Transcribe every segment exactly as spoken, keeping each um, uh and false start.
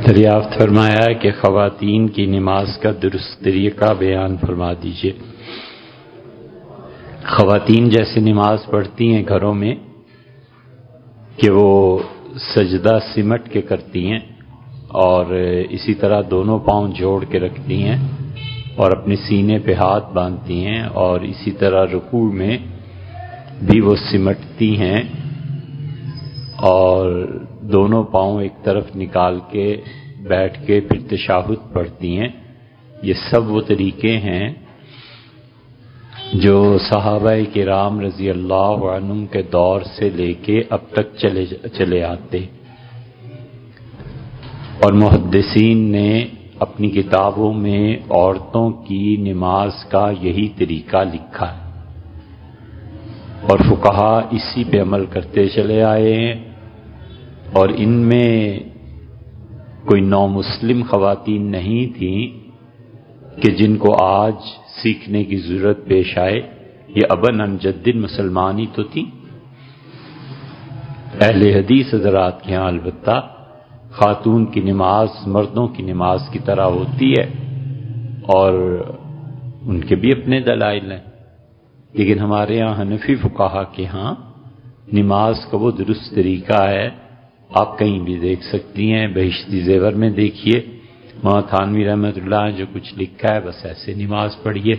دریافت فرمایا کہ خواتین کی نماز کا درست طریقہ بیان فرما دیجیے۔ خواتین جیسے نماز پڑھتی ہیں گھروں میں کہ وہ سجدہ سمٹ کے کرتی ہیں اور اسی طرح دونوں پاؤں جوڑ کے رکھتی ہیں اور اپنے سینے پہ ہاتھ باندھتی ہیں اور اسی طرح رکوع میں بھی وہ سمٹتی ہیں اور دونوں پاؤں ایک طرف نکال کے بیٹھ کے پھر تشہد پڑھتی ہیں۔ یہ سب وہ طریقے ہیں جو صحابہ کرام رضی اللہ عنہم کے دور سے لے کے اب تک چلے چلے آتے، اور محدثین نے اپنی کتابوں میں عورتوں کی نماز کا یہی طریقہ لکھا ہے اور فقہا اسی پہ عمل کرتے چلے آئے ہیں، اور ان میں کوئی نو مسلم خواتین نہیں تھیں کہ جن کو آج سیکھنے کی ضرورت پیش آئے۔ یہ ابن عن جد مسلمانی تو تھی۔ اہل حدیث حضرات کے ہاں البتہ خاتون کی نماز مردوں کی نماز کی طرح ہوتی ہے اور ان کے بھی اپنے دلائل ہیں، لیکن ہمارے ہاں حنفی فقہا کے ہاں نماز کا وہ درست طریقہ ہے۔ آپ کہیں بھی دیکھ سکتی ہیں، بہشتی زیور میں دیکھیے، مولانا تھانوی رحمۃ اللہ جو کچھ لکھا ہے بس ایسے نماز پڑھیے،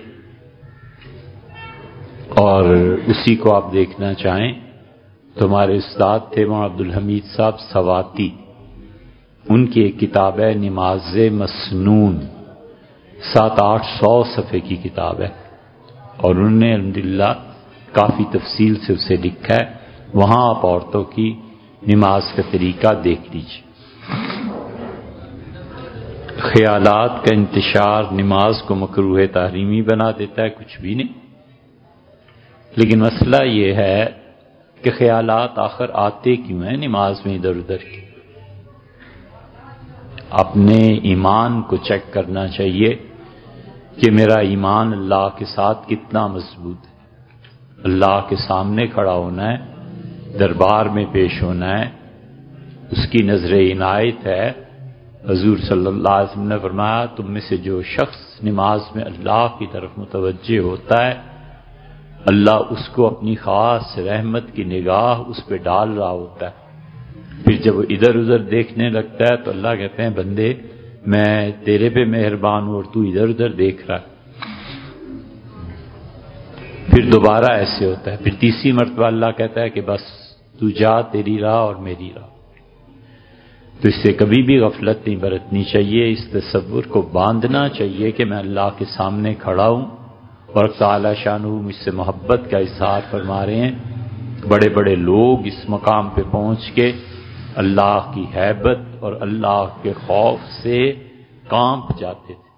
اور اسی کو آپ دیکھنا چاہیں تو ہمارے استاد تھے مولانا عبدالحمید صاحب سواتی، ان کی ایک کتاب ہے نماز مسنون، سات آٹھ سو صفحے کی کتاب ہے اور انہوں نے الحمدللہ کافی تفصیل سے اسے لکھا ہے۔ وہاں آپ عورتوں کی نماز کا طریقہ دیکھ لیجیے۔ خیالات کا انتشار نماز کو مکروہ تحریمی بنا دیتا ہے، کچھ بھی نہیں، لیکن مسئلہ یہ ہے کہ خیالات آخر آتے کیوں ہیں نماز میں ادھر ادھر کے؟ اپنے ایمان کو چیک کرنا چاہیے کہ میرا ایمان اللہ کے ساتھ کتنا مضبوط ہے۔ اللہ کے سامنے کھڑا ہونا ہے، دربار میں پیش ہونا ہے، اس کی نظر عنایت ہے۔ حضور صلی اللہ علیہ وسلم نے فرمایا تم میں سے جو شخص نماز میں اللہ کی طرف متوجہ ہوتا ہے، اللہ اس کو اپنی خاص رحمت کی نگاہ اس پہ ڈال رہا ہوتا ہے۔ پھر جب وہ ادھر ادھر دیکھنے لگتا ہے تو اللہ کہتے ہیں بندے میں تیرے پہ مہربان ہوں اور تو ادھر ادھر دیکھ رہا ہے۔ پھر دوبارہ ایسے ہوتا ہے، پھر تیسری مرتبہ اللہ کہتا ہے کہ بس تو جا، تیری راہ اور میری راہ۔ تو اس سے کبھی بھی غفلت نہیں برتنی چاہیے، اس تصور کو باندھنا چاہیے کہ میں اللہ کے سامنے کھڑا ہوں اور تعالی شانہ مجھ سے محبت کا اظہار فرما رہے ہیں۔ بڑے بڑے لوگ اس مقام پہ پہنچ کے اللہ کی ہیبت اور اللہ کے خوف سے کانپ جاتے تھے۔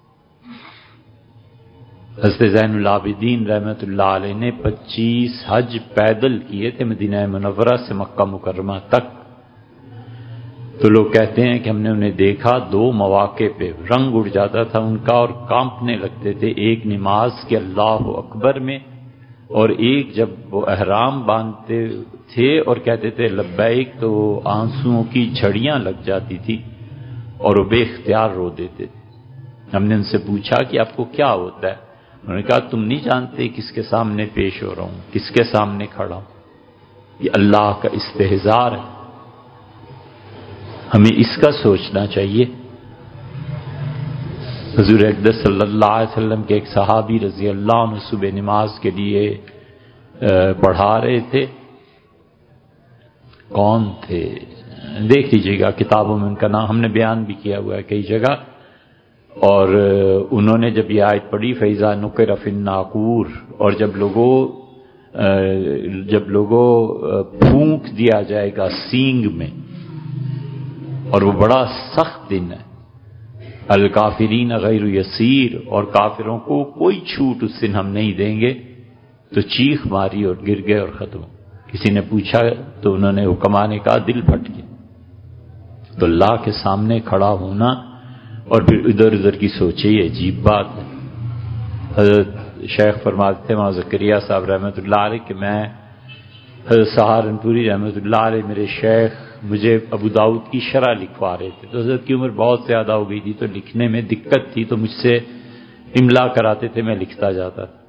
حضرت زین العابدین رحمۃ اللہ علیہ نے پچیس حج پیدل کیے تھے مدینہ منورہ سے مکہ مکرمہ تک، تو لوگ کہتے ہیں کہ ہم نے انہیں دیکھا دو مواقع پہ رنگ اڑ جاتا تھا ان کا اور کانپنے لگتے تھے، ایک نماز کے اللہ اکبر میں اور ایک جب وہ احرام باندھتے تھے اور کہتے تھے لبیک تو آنسوؤں کی جھڑیاں لگ جاتی تھی اور وہ بے اختیار رو دیتے تھے۔ ہم نے ان سے پوچھا کہ آپ کو کیا ہوتا ہے؟ انہوں نے کہا تم نہیں جانتے کس کے سامنے پیش ہو رہا ہوں، کس کے سامنے کھڑا ہوں، یہ اللہ کا استحضار ہے۔ ہمیں اس کا سوچنا چاہیے۔ حضور اقدس صلی اللہ علیہ وسلم کے ایک صحابی رضی اللہ عنہ صبح نماز کے لیے پڑھا رہے تھے، کون تھے دیکھ لیجیے گا کتابوں میں ان کا نام ہم نے بیان بھی کیا ہوا ہے کئی جگہ، اور انہوں نے جب یہ آیت پڑھی فَإِذَا نُقِرَ فِي النَّاقُورِ، اور جب لوگوں جب لوگوں پھونک دیا جائے گا سینگ میں، اور وہ بڑا سخت دن ہے، الکافرین غیر یسیر، اور کافروں کو کوئی چھوٹ اس دن ہم نہیں دیں گے، تو چیخ ماری اور گر گئے اور ختم۔ کسی نے پوچھا تو انہوں نے حکما نے کہا دل پھٹ گیا۔ تو اللہ کے سامنے کھڑا ہونا اور پھر ادھر ادھر کی سوچے یہ عجیب بات ہے۔ حضرت شیخ فرماتے تھے مولانا زکریا صاحب رحمۃ اللہ علیہ کہ میں حضرت سہارنپوری رحمۃ اللہ علیہ میرے شیخ مجھے ابو داؤد کی شرح لکھوا رہے تھے، تو حضرت کی عمر بہت زیادہ ہو گئی تھی تو لکھنے میں دقت تھی، تو مجھ سے املا کراتے تھے، میں لکھتا جاتا تھا۔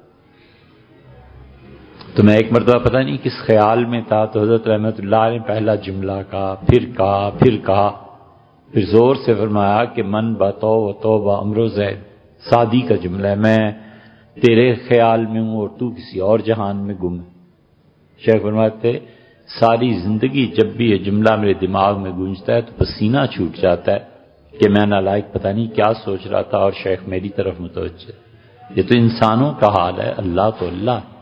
تو میں ایک مرتبہ پتہ نہیں کس خیال میں تھا، تو حضرت رحمت اللہ نے پہلا جملہ کہا، پھر کہا پھر کہا پھر زور سے فرمایا کہ من بتو و توبہ امرو زید، سعدی کا جملہ ہے، میں تیرے خیال میں ہوں اور تو کسی اور جہان میں گم ہے۔ شیخ فرماتے ساری زندگی جب بھی یہ جملہ میرے دماغ میں گونجتا ہے تو پسینہ چھوٹ جاتا ہے کہ میں نالائق پتہ نہیں کیا سوچ رہا تھا اور شیخ میری طرف متوجہ۔ یہ تو انسانوں کا حال ہے، اللہ تو اللہ ہے،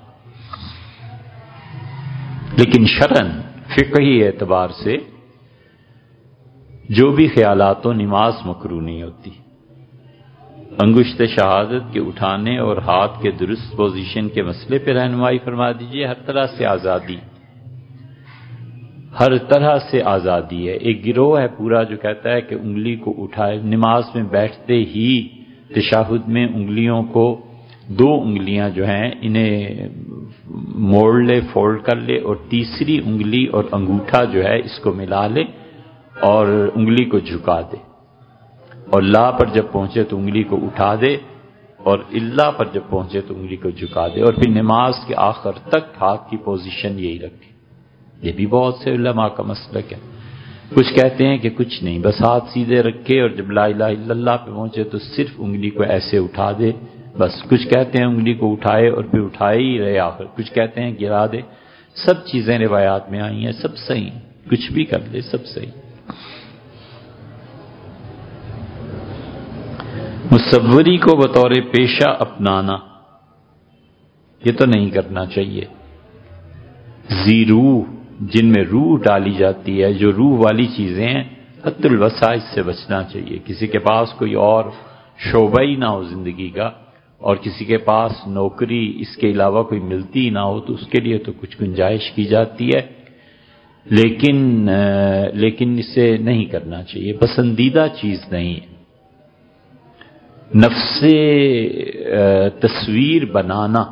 لیکن شرعاً فقہی اعتبار سے جو بھی خیالات و نماز مکروہ نہیں ہوتی۔ انگشت شہادت کے اٹھانے اور ہاتھ کے درست پوزیشن کے مسئلے پہ رہنمائی فرما دیجئے۔ ہر طرح سے آزادی، ہر طرح سے آزادی ہے۔ ایک گروہ ہے پورا جو کہتا ہے کہ انگلی کو اٹھائے، نماز میں بیٹھتے ہی تشہد میں انگلیوں کو، دو انگلیاں جو ہیں انہیں موڑ لے، فولڈ کر لے، اور تیسری انگلی اور انگوٹھا جو ہے اس کو ملا لے اور انگلی کو جھکا دے، اور لا پر جب پہنچے تو انگلی کو اٹھا دے، اور اللہ پر جب پہنچے تو انگلی کو جھکا دے، اور پھر نماز کے آخر تک ہاتھ کی پوزیشن یہی رکھے۔ یہ بھی بہت سے علماء کا مسلک ہے۔ کچھ کہتے ہیں کہ کچھ نہیں، بس ہاتھ سیدھے رکھے اور جب لا الہ الا اللہ پہ پہنچے تو صرف انگلی کو ایسے اٹھا دے بس۔ کچھ کہتے ہیں انگلی کو اٹھائے اور پھر اٹھائے ہی رہے آخر، کچھ کہتے ہیں گرا دے۔ سب چیزیں روایات میں آئی ہیں، سب صحیح، کچھ بھی کر لے سب صحیح۔ مصوری کو بطور پیشہ اپنانا یہ تو نہیں کرنا چاہیے۔ ذی روح، جن میں روح ڈالی جاتی ہے، جو روح والی چیزیں ہیں، حد الوسع اس سے بچنا چاہیے۔ کسی کے پاس کوئی اور شعبہ ہی نہ ہو زندگی کا، اور کسی کے پاس نوکری اس کے علاوہ کوئی ملتی نہ ہو، تو اس کے لیے تو کچھ گنجائش کی جاتی ہے، لیکن لیکن اسے نہیں کرنا چاہیے، پسندیدہ چیز نہیں ہے۔ نفس تصویر بنانا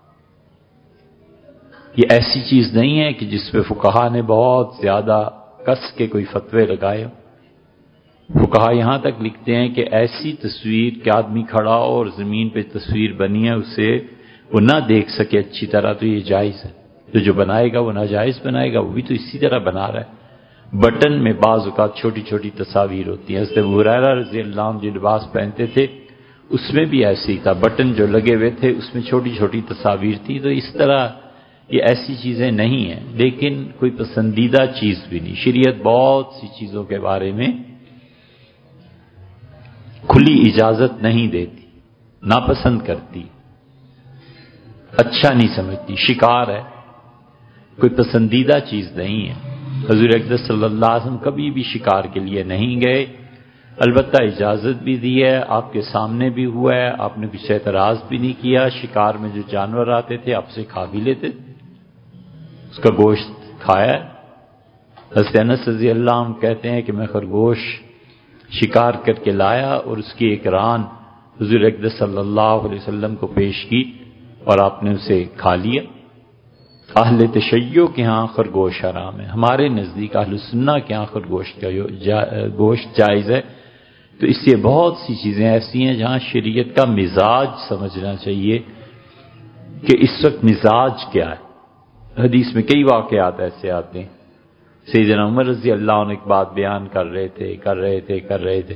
یہ ایسی چیز نہیں ہے کہ جس پہ فقہا نے بہت زیادہ کس کے کوئی فتوے لگائے۔ فقہا یہاں تک لکھتے ہیں کہ ایسی تصویر کہ آدمی کھڑا ہو اور زمین پہ تصویر بنی ہے اسے وہ نہ دیکھ سکے اچھی طرح، تو یہ جائز ہے۔ تو جو بنائے گا وہ ناجائز بنائے گا، وہ بھی تو اسی طرح بنا رہا ہے۔ بٹن میں بعض اوقات چھوٹی چھوٹی تصاویر ہوتی ہیں۔ حضرت ابو ہریرہ رضی اللہ عنہ جو لباس پہنتے تھے اس میں بھی ایسے ہی تھا، بٹن جو لگے ہوئے تھے اس میں چھوٹی چھوٹی تصاویر تھی۔ تو اس طرح یہ ایسی چیزیں نہیں ہیں، لیکن کوئی پسندیدہ چیز بھی نہیں۔ شریعت بہت سی چیزوں کے بارے میں کھلی اجازت نہیں دیتی، ناپسند کرتی، اچھا نہیں سمجھتی، شکار ہے، کوئی پسندیدہ چیز نہیں ہے۔ حضور اقدس صلی اللہ علیہ وسلم کبھی بھی شکار کے لیے نہیں گئے، البتہ اجازت بھی دی ہے، آپ کے سامنے بھی ہوا ہے، آپ نے کچھ اعتراض بھی نہیں کیا۔ شکار میں جو جانور آتے تھے آپ سے کھا بھی لیتے تھے، اس کا گوشت کھایا ہے۔ حضرت انس رضی اللہ عنہ کہتے ہیں کہ میں خرگوش شکار کر کے لایا اور اس کی ایک ران حضور اقدس صلی اللہ علیہ وسلم کو پیش کی اور آپ نے اسے کھا لیا۔ اہل تشیع کے ہاں خرگوش حرام ہے، ہمارے نزدیک اہل سنہ کے ہاں خرگوش کا گوشت جائز ہے۔ تو اس لیے بہت سی چیزیں ایسی ہیں جہاں شریعت کا مزاج سمجھنا چاہیے کہ اس وقت مزاج کیا ہے۔ حدیث میں کئی واقعات ایسے آتے ہیں۔ سیدنا عمر رضی اللہ عنہ ایک بات بیان کر رہے تھے کر رہے تھے کر رہے تھے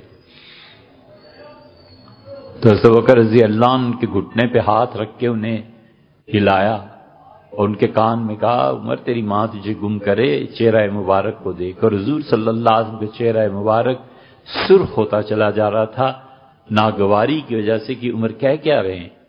تو حضرت ابوبکر رضی اللہ عنہ کے گھٹنے پہ ہاتھ رکھ کے انہیں ہلایا اور ان کے کان میں کہا عمر تیری ماں تجھے گم کرے، چہرہ مبارک کو دیکھ۔ اور حضور صلی اللہ علیہ وسلم کا چہرہ مبارک سرخ ہوتا چلا جا رہا تھا ناگواری کی وجہ سے کہ عمر کہہ کیا رہے ہیں۔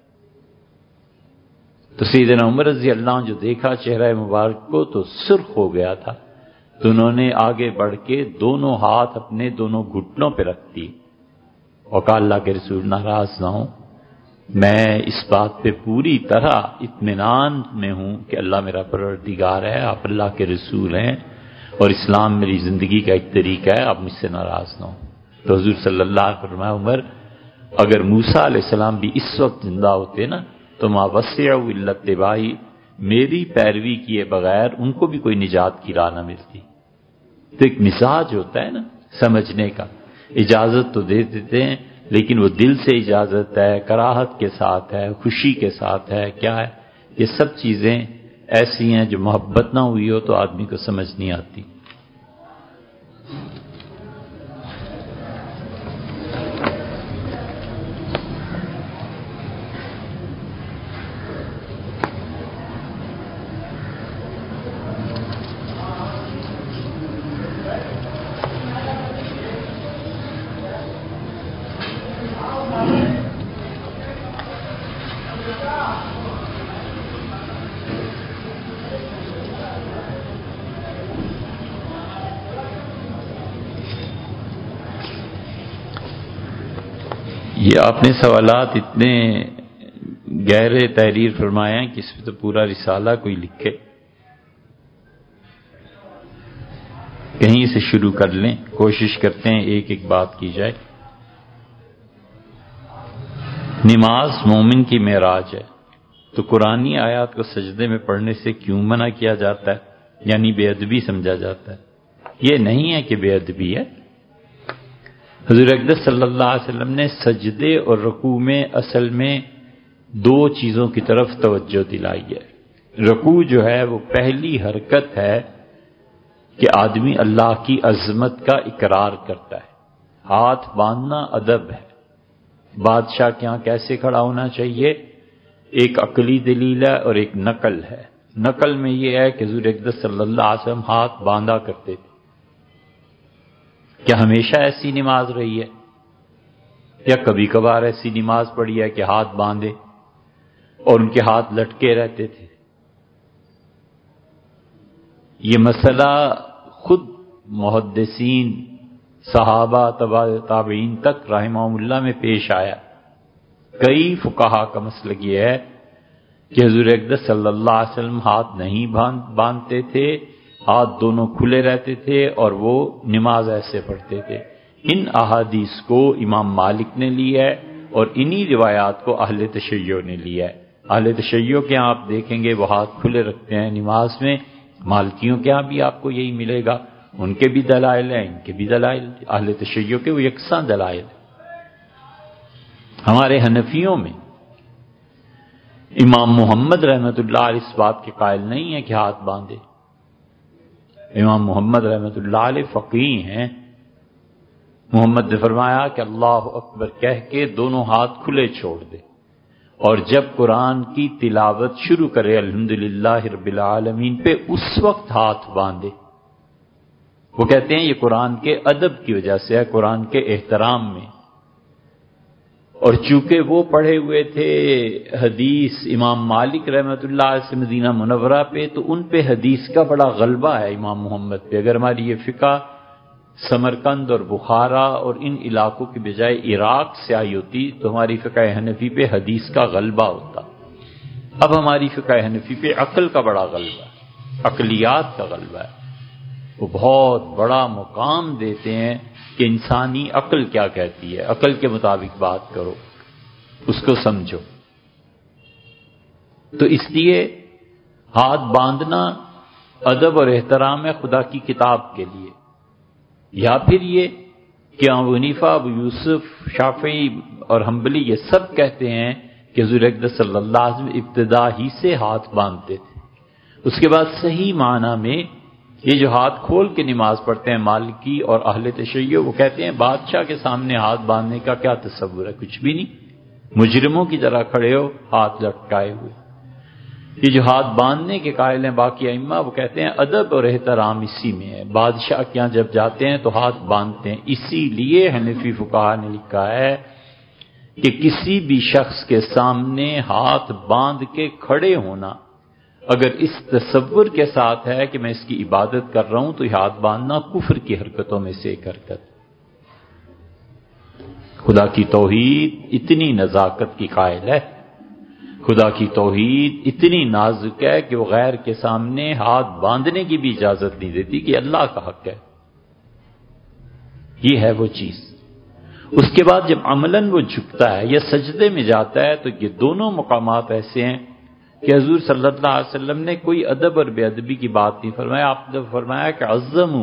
تو سیدنا عمر رضی اللہ عنہ جو دیکھا چہرہ مبارک کو تو سرخ ہو گیا تھا، تو انہوں نے آگے بڑھ کے دونوں ہاتھ اپنے دونوں گھٹنوں پہ رکھ دی اور کہا اللہ کے رسول ناراض نہ ہوں، میں اس بات پہ پوری طرح اطمینان میں ہوں کہ اللہ میرا پروردگار ہے، آپ اللہ کے رسول ہیں اور اسلام میری زندگی کا ایک طریقہ ہے، آپ مجھ سے ناراض نہ ہوں۔ تو حضور صلی اللہ علیہ وسلم فرمایا عمر اگر موسیٰ علیہ السلام بھی اس وقت زندہ ہوتے نا تو ما وسعوا الا اتباعی، میری پیروی کیے بغیر ان کو بھی کوئی نجات کی راہ نہ ملتی۔ تو ایک مزاج ہوتا ہے نا سمجھنے کا، اجازت تو دے دیتے ہیں لیکن وہ دل سے اجازت ہے، کراہت کے ساتھ ہے، خوشی کے ساتھ ہے، کیا ہے، یہ سب چیزیں ایسی ہیں جو محبت نہ ہوئی ہو تو آدمی کو سمجھ نہیں آتی۔ یہ آپ نے سوالات اتنے گہرے تحریر فرمائے ہیں کہ اس پہ تو پورا رسالہ کوئی لکھے۔ کہیں سے شروع کر لیں، کوشش کرتے ہیں ایک ایک بات کی جائے۔ نماز مومن کی معراج ہے، تو قرآنی آیات کو سجدے میں پڑھنے سے کیوں منع کیا جاتا ہے، یعنی بے ادبی سمجھا جاتا ہے؟ یہ نہیں ہے کہ بے ادبی ہے۔ حضور اقدس صلی اللہ علیہ وسلم نے سجدے اور رکوع میں اصل میں دو چیزوں کی طرف توجہ دلائی ہے۔ رکوع جو ہے وہ پہلی حرکت ہے کہ آدمی اللہ کی عظمت کا اقرار کرتا ہے، ہاتھ باندھنا ادب ہے۔ بادشاہ کے ہاں کیسے کھڑا ہونا چاہیے؟ ایک عقلی دلیل ہے اور ایک نقل ہے۔ نقل میں یہ ہے کہ حضور اقدس صلی اللہ علیہ وسلم ہاتھ باندھا کرتے تھے۔ کیا ہمیشہ ایسی نماز رہی ہے یا کبھی کبھار ایسی نماز پڑھی ہے کہ ہاتھ باندھے اور ان کے ہاتھ لٹکے رہتے تھے؟ یہ مسئلہ خود محدثین، صحابہ، تابعین تک رحمہم اللہ میں پیش آیا۔ کئی فقہا کا مسلک یہ ہے کہ حضور اقدس صلی اللہ علیہ وسلم ہاتھ نہیں باندھتے تھے، ہاتھ دونوں کھلے رہتے تھے اور وہ نماز ایسے پڑھتے تھے۔ ان احادیث کو امام مالک نے لی ہے اور انہی روایات کو اہل تشیع نے لیا ہے۔ اہل تشیع کے ہاں آپ دیکھیں گے وہ ہاتھ کھلے رکھتے ہیں نماز میں، مالکیوں کے ہاں بھی آپ کو یہی ملے گا، ان کے بھی دلائل ہیں، ان کے بھی دلائل، اہل تشیع کے وہ یکساں دلائل۔ ہمارے حنفیوں میں امام محمد رحمۃ اللہ علیہ اس بات کے قائل نہیں ہے کہ ہاتھ باندھے۔ امام محمد رحمۃ اللہ علیہ فقیہ ہیں، محمد نے فرمایا کہ اللہ اکبر کہہ کے دونوں ہاتھ کھلے چھوڑ دے، اور جب قرآن کی تلاوت شروع کرے الحمدللہ رب العالمین پہ اس وقت ہاتھ باندھے۔ وہ کہتے ہیں یہ قرآن کے ادب کی وجہ سے ہے، قرآن کے احترام میں، اور چونکہ وہ پڑھے ہوئے تھے حدیث امام مالک رحمۃ اللہ علیہ سے مدینہ منورہ پہ، تو ان پہ حدیث کا بڑا غلبہ ہے امام محمد پہ۔ اگر ہماری یہ فقہ سمرقند اور بخارا اور ان علاقوں کی بجائے عراق سے آئی ہوتی تو ہماری فقہ حنفی پہ حدیث کا غلبہ ہوتا۔ اب ہماری فقہ حنفی پہ عقل کا بڑا غلبہ ہے، عقلیات کا غلبہ ہے۔ وہ بہت بڑا مقام دیتے ہیں کہ انسانی عقل کیا کہتی ہے، عقل کے مطابق بات کرو، اس کو سمجھو۔ تو اس لیے ہاتھ باندھنا ادب اور احترام ہے خدا کی کتاب کے لیے، یا پھر یہ کہ ابو حنیفہ، ابو یوسف، شافعی اور حنبلی یہ سب کہتے ہیں کہ حضور اقدس صلی اللہ علیہ وسلم ابتدا ہی سے ہاتھ باندھتے تھے۔ اس کے بعد صحیح معنی میں یہ جو ہاتھ کھول کے نماز پڑھتے ہیں مالکی اور اہل تشیع، وہ کہتے ہیں بادشاہ کے سامنے ہاتھ باندھنے کا کیا تصور ہے، کچھ بھی نہیں، مجرموں کی طرح کھڑے ہو ہاتھ لٹکائے ہوئے۔ یہ جو ہاتھ باندھنے کے قائل ہیں باقی ائمہ، وہ کہتے ہیں ادب اور احترام اسی میں ہے، بادشاہ کے یہاں جب جاتے ہیں تو ہاتھ باندھتے ہیں۔ اسی لیے حنفی فقہا نے لکھا ہے کہ کسی بھی شخص کے سامنے ہاتھ باندھ کے کھڑے ہونا اگر اس تصور کے ساتھ ہے کہ میں اس کی عبادت کر رہا ہوں تو یہ ہاتھ باندھنا کفر کی حرکتوں میں سے ایک حرکت۔ خدا کی توحید اتنی نزاکت کی قائل ہے، خدا کی توحید اتنی نازک ہے کہ وہ غیر کے سامنے ہاتھ باندھنے کی بھی اجازت نہیں دیتی کہ اللہ کا حق ہے۔ یہ ہے وہ چیز۔ اس کے بعد جب عملاً وہ جھکتا ہے یا سجدے میں جاتا ہے تو یہ دونوں مقامات ایسے ہیں کہ حضور صلی اللہ علیہ وسلم نے کوئی ادب اور بے ادبی کی بات نہیں فرمایا۔ آپ نے فرمایا کہ عظموا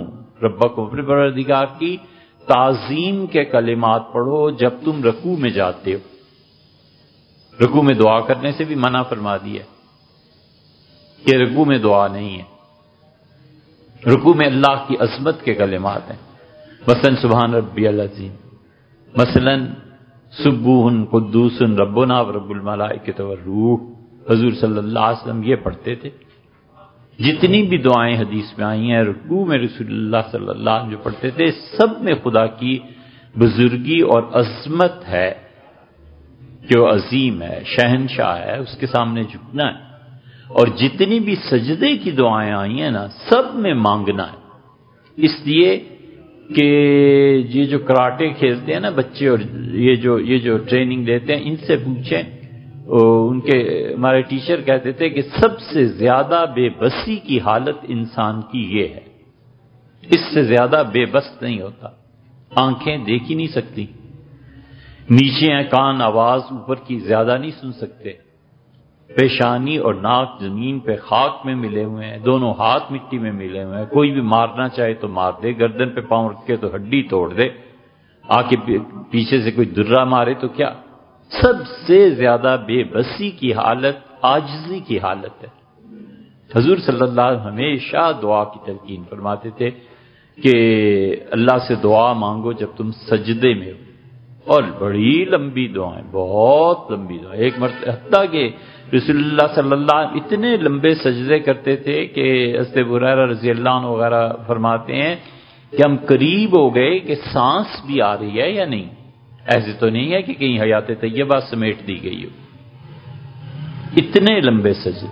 ربکم، اپنے پروردگار کی تعظیم کے کلمات پڑھو جب تم رکوع میں جاتے ہو. رکوع میں دعا کرنے سے بھی منع فرما دیا کہ رکوع میں دعا نہیں ہے. رکوع میں اللہ کی عظمت کے کلمات ہیں، مثلا سبحان ربی العظیم، مثلا سبوح قدوس ربنا ورب الملائکۃ والروح. حضور صلی اللہ علیہ وسلم یہ پڑھتے تھے. جتنی بھی دعائیں حدیث میں آئی ہیں رکوع میں رسول اللہ صلی اللہ علیہ وسلم جو پڑھتے تھے، سب میں خدا کی بزرگی اور عظمت ہے کہ وہ عظیم ہے، شہنشاہ ہے، اس کے سامنے جھکنا ہے. اور جتنی بھی سجدے کی دعائیں آئی ہیں نا، سب میں مانگنا ہے. اس لیے کہ یہ جو کراٹے کھیلتے ہیں نا بچے، اور یہ جو یہ جو ٹریننگ دیتے ہیں، ان سے پوچھیں. ان کے ہمارے ٹیچر کہتے تھے کہ سب سے زیادہ بے بسی کی حالت انسان کی یہ ہے، اس سے زیادہ بے بس نہیں ہوتا. آنکھیں دیکھ ہی نہیں سکتی، نیچے ہیں کان، آواز اوپر کی زیادہ نہیں سن سکتے، پیشانی اور ناک زمین پہ خاک میں ملے ہوئے ہیں، دونوں ہاتھ مٹی میں ملے ہوئے ہیں. کوئی بھی مارنا چاہے تو مار دے، گردن پہ پاؤں رکھ کے تو ہڈی توڑ دے، آ کے پیچھے سے کوئی درہ مارے تو کیا. سب سے زیادہ بے بسی کی حالت عاجزی کی حالت ہے. حضور صلی اللہ علیہ وسلم ہمیشہ دعا کی تلقین فرماتے تھے کہ اللہ سے دعا مانگو جب تم سجدے میں ہو. اور بڑی لمبی دعائیں، بہت لمبی دعائیں. ایک مرتبہ حتیٰ کہ رسول اللہ صلی اللہ علیہ وسلم اتنے لمبے سجدے کرتے تھے کہ حضرت ابو ہریرہ رضی اللہ عنہ وغیرہ فرماتے ہیں کہ ہم قریب ہو گئے کہ سانس بھی آ رہی ہے یا نہیں. ایسے تو نہیں ہے کہ کہیں حیات طیبہ سمیٹ دی گئی ہو. اتنے لمبے سجدے،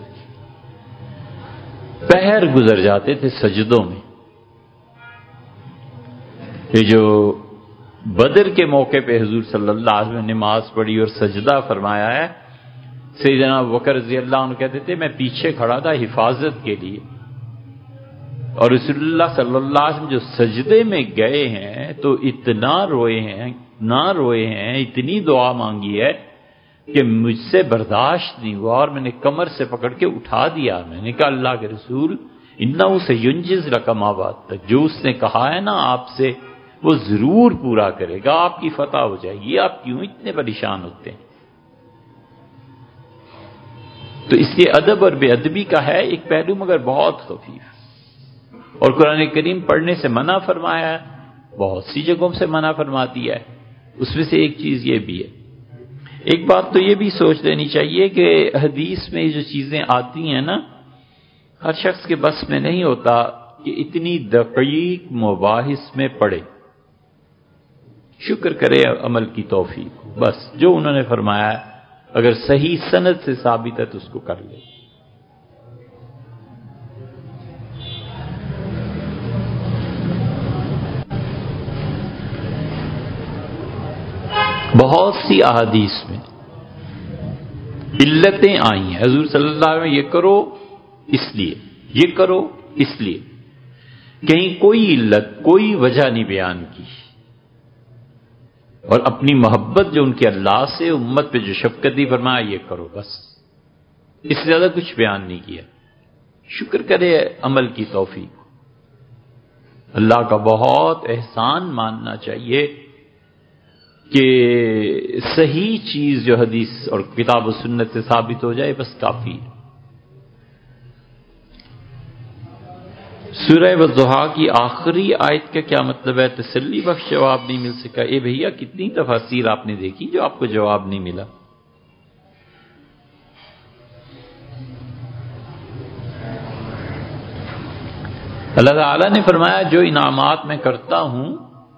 پہر گزر جاتے تھے سجدوں میں. یہ جو بدر کے موقع پہ حضور صلی اللہ علیہ وسلم نے نماز پڑھی اور سجدہ فرمایا ہے، سیدنا ابوبکر رضی اللہ عنہ کہتے تھے میں پیچھے کھڑا تھا حفاظت کے لیے، اور رسول اللہ صلی اللہ علیہ وسلم جو سجدے میں گئے ہیں تو اتنا روئے ہیں، اتنا روئے ہیں، اتنی دعا مانگی ہے کہ مجھ سے برداشت نہیں ہوا اور میں نے کمر سے پکڑ کے اٹھا دیا. میں نے کہا اللہ کے رسول انہو سینجز لک ما وعدتک، جو اس نے کہا ہے نا آپ سے وہ ضرور پورا کرے گا، آپ کی فتح ہو جائے گی، آپ کیوں اتنے پریشان ہوتے ہیں. تو اس لیے ادب اور بے ادبی کا ہے ایک پہلو مگر بہت خفیف. اور قرآن کریم پڑھنے سے منع فرمایا ہے، بہت سی جگہوں سے منع فرما دیا ہے. اس میں سے ایک چیز یہ بھی ہے. ایک بات تو یہ بھی سوچ لینی چاہیے کہ حدیث میں جو چیزیں آتی ہیں نا، ہر شخص کے بس میں نہیں ہوتا کہ اتنی دقیق مباحث میں پڑھے. شکر کرے عمل کی توفیق، بس جو انہوں نے فرمایا ہے اگر صحیح سند سے ثابت ہے تو اس کو کر لے. بہت سی احادیث میں علتیں آئی ہیں. حضور صلی اللہ علیہ وسلم یہ کرو اس لیے، یہ کرو اس لیے، کہیں کوئی علت کوئی وجہ نہیں بیان کی. اور اپنی محبت جو ان کے اللہ سے امت پہ جو شفقتی فرمایا یہ کرو، بس اس سے زیادہ کچھ بیان نہیں کیا. شکر کرے عمل کی توفیق. اللہ کا بہت احسان ماننا چاہیے کہ صحیح چیز جو حدیث اور کتاب و سنت سے ثابت ہو جائے بس کافی ہے. سورہ والضحیٰ کی آخری آیت کا کیا مطلب ہے؟ تسلی بخش جواب نہیں مل سکا. اے بھیا کتنی تفاسیر آپ نے دیکھی جو آپ کو جواب نہیں ملا. اللہ تعالیٰ نے فرمایا جو انعامات میں کرتا ہوں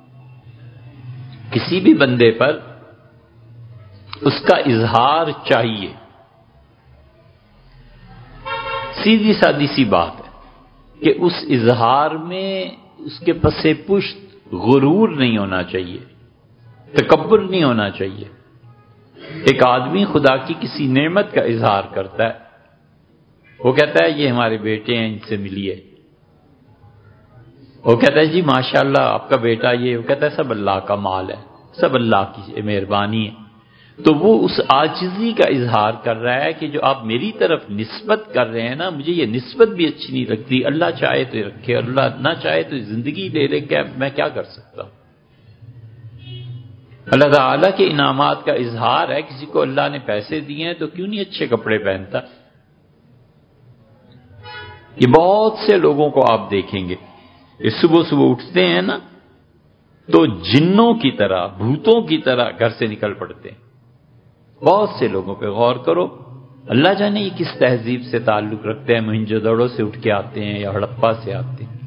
کسی بھی بندے پر اس کا اظہار چاہیے. سیدھی سادی سی بات ہے کہ اس اظہار میں اس کے پس پشت غرور نہیں ہونا چاہیے، تکبر نہیں ہونا چاہیے. ایک آدمی خدا کی کسی نعمت کا اظہار کرتا ہے، وہ کہتا ہے یہ ہمارے بیٹے ہیں ان سے ملیے، وہ کہتا ہے جی ماشاءاللہ آپ کا بیٹا یہ، وہ کہتا ہے سب اللہ کا مال ہے، سب اللہ کی مہربانی ہے. تو وہ اس عاجزی کا اظہار کر رہا ہے کہ جو آپ میری طرف نسبت کر رہے ہیں نا، مجھے یہ نسبت بھی اچھی نہیں لگتی، اللہ چاہے تو رکھے، اللہ نہ چاہے تو زندگی لے لے، کہ میں کیا کر سکتا ہوں۔ اللہ تعالیٰ کے انعامات کا اظہار ہے، کسی کو اللہ نے پیسے دیے ہیں تو کیوں نہیں اچھے کپڑے پہنتا؟ یہ بہت سے لوگوں کو آپ دیکھیں گے، یہ صبح صبح اٹھتے ہیں نا تو جنوں کی طرح، بھوتوں کی طرح گھر سے نکل پڑتے ہیں۔ بہت سے لوگوں پہ غور کرو، اللہ جانے یہ کس تہذیب سے تعلق رکھتے ہیں، موہنجو دڑو سے اٹھ کے آتے ہیں یا ہڑپا سے آتے ہیں،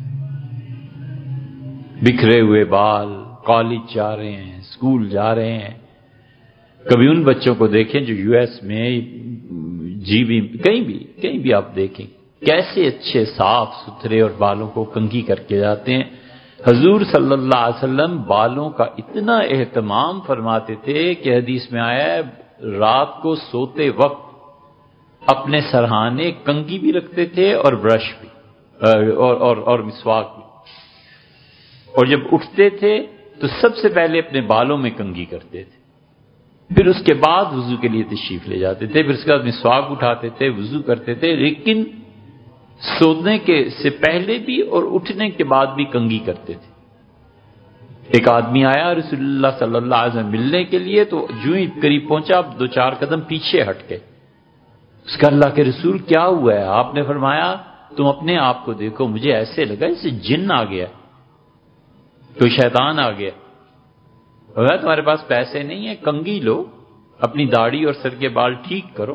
بکھرے ہوئے بال، کالج جا رہے ہیں، اسکول جا رہے ہیں۔ کبھی ان بچوں کو دیکھیں جو یو ایس میں، جی بھی، کہیں بھی کہیں بھی آپ دیکھیں کیسے اچھے صاف ستھرے اور بالوں کو کنگھی کر کے جاتے ہیں۔ حضور صلی اللہ علیہ وسلم بالوں کا اتنا اہتمام فرماتے تھے کہ حدیث میں آیا ہے رات کو سوتے وقت اپنے سرہانے کنگھی بھی رکھتے تھے اور برش بھی، اور اور اور مسواک بھی، اور جب اٹھتے تھے تو سب سے پہلے اپنے بالوں میں کنگھی کرتے تھے، پھر اس کے بعد وضو کے لیے تشریف لے جاتے تھے، پھر اس کے بعد مسواک اٹھاتے تھے، وضو کرتے تھے، لیکن سونے کے سے پہلے بھی اور اٹھنے کے بعد بھی کنگھی کرتے تھے۔ ایک آدمی آیا رسول اللہ صلی اللہ علیہ وسلم ملنے کے لیے، تو جو ہی قریب پہنچا دو چار قدم پیچھے ہٹ گئے۔ اس کا اللہ کے رسول کیا ہوا ہے؟ آپ نے فرمایا تم اپنے آپ کو دیکھو، مجھے ایسے لگا جیسے جن آ گیا، کوئی شیطان آ گیا۔ بھیا تمہارے پاس پیسے نہیں ہیں، کنگھی لو، اپنی داڑھی اور سر کے بال ٹھیک کرو۔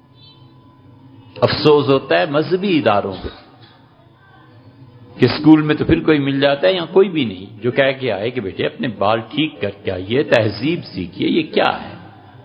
افسوس ہوتا ہے مذہبی اداروں پہ کہ اسکول میں تو پھر کوئی مل جاتا ہے یا کوئی بھی نہیں جو کہہ کے آئے کہ بیٹے اپنے بال ٹھیک کر کے آئیے، تہذیب سیکھیے۔ یہ کیا ہے؟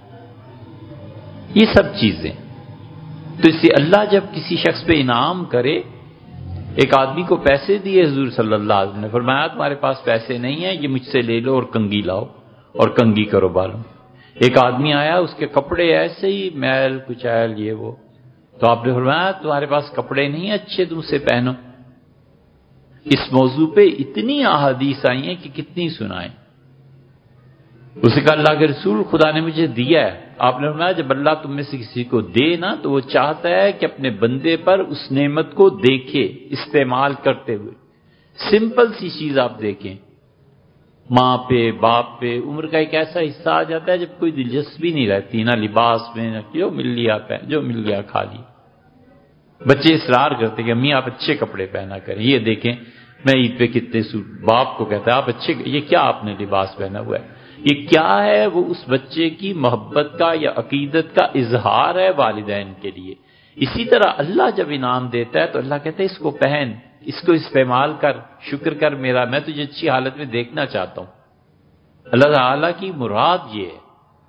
یہ سب چیزیں تو اس سے اللہ جب کسی شخص پہ انعام کرے، ایک آدمی کو پیسے دیے حضور صلی اللہ علیہ وسلم نے فرمایا تمہارے پاس پیسے نہیں ہیں، یہ مجھ سے لے لو اور کنگھی لاؤ اور کنگھی کرو بالوں۔ ایک آدمی آیا، اس کے کپڑے ایسے ہی میل کچیل یہ وہ، تو آپ نے فرمایا تمہارے پاس کپڑے نہیں اچھے، تم اسے پہنو۔ اس موضوع پہ اتنی احادیث آئی ہیں کہ کتنی سنائیں۔ اسے کہا اللہ کے رسول خدا نے مجھے دیا ہے۔ آپ نے فرمایا جب اللہ تم میں سے کسی کو دے نا تو وہ چاہتا ہے کہ اپنے بندے پر اس نعمت کو دیکھے استعمال کرتے ہوئے۔ سمپل سی چیز آپ دیکھیں، ماں پہ باپ پہ عمر کا ایک ایسا حصہ آ جاتا ہے جب کوئی دلچسپی نہیں رہتی، نہ لباس میں، نہ جو مل لیا پہن، جو مل گیا کھا لی۔ بچے اصرار کرتے کہ امی آپ اچھے کپڑے پہنا کریں، یہ دیکھیں میں عید پہ کتنے سوٹ، باپ کو کہتا ہے آپ اچھے، یہ کیا آپ نے لباس پہنا ہوا ہے؟ یہ کیا ہے؟ وہ اس بچے کی محبت کا یا عقیدت کا اظہار ہے والدین کے لیے۔ اسی طرح اللہ جب انعام دیتا ہے تو اللہ کہتا ہے اس کو پہن، اس کو استعمال کر، شکر کر میرا، میں تجھے اچھی حالت میں دیکھنا چاہتا ہوں۔ اللہ تعالیٰ کی مراد یہ ہے۔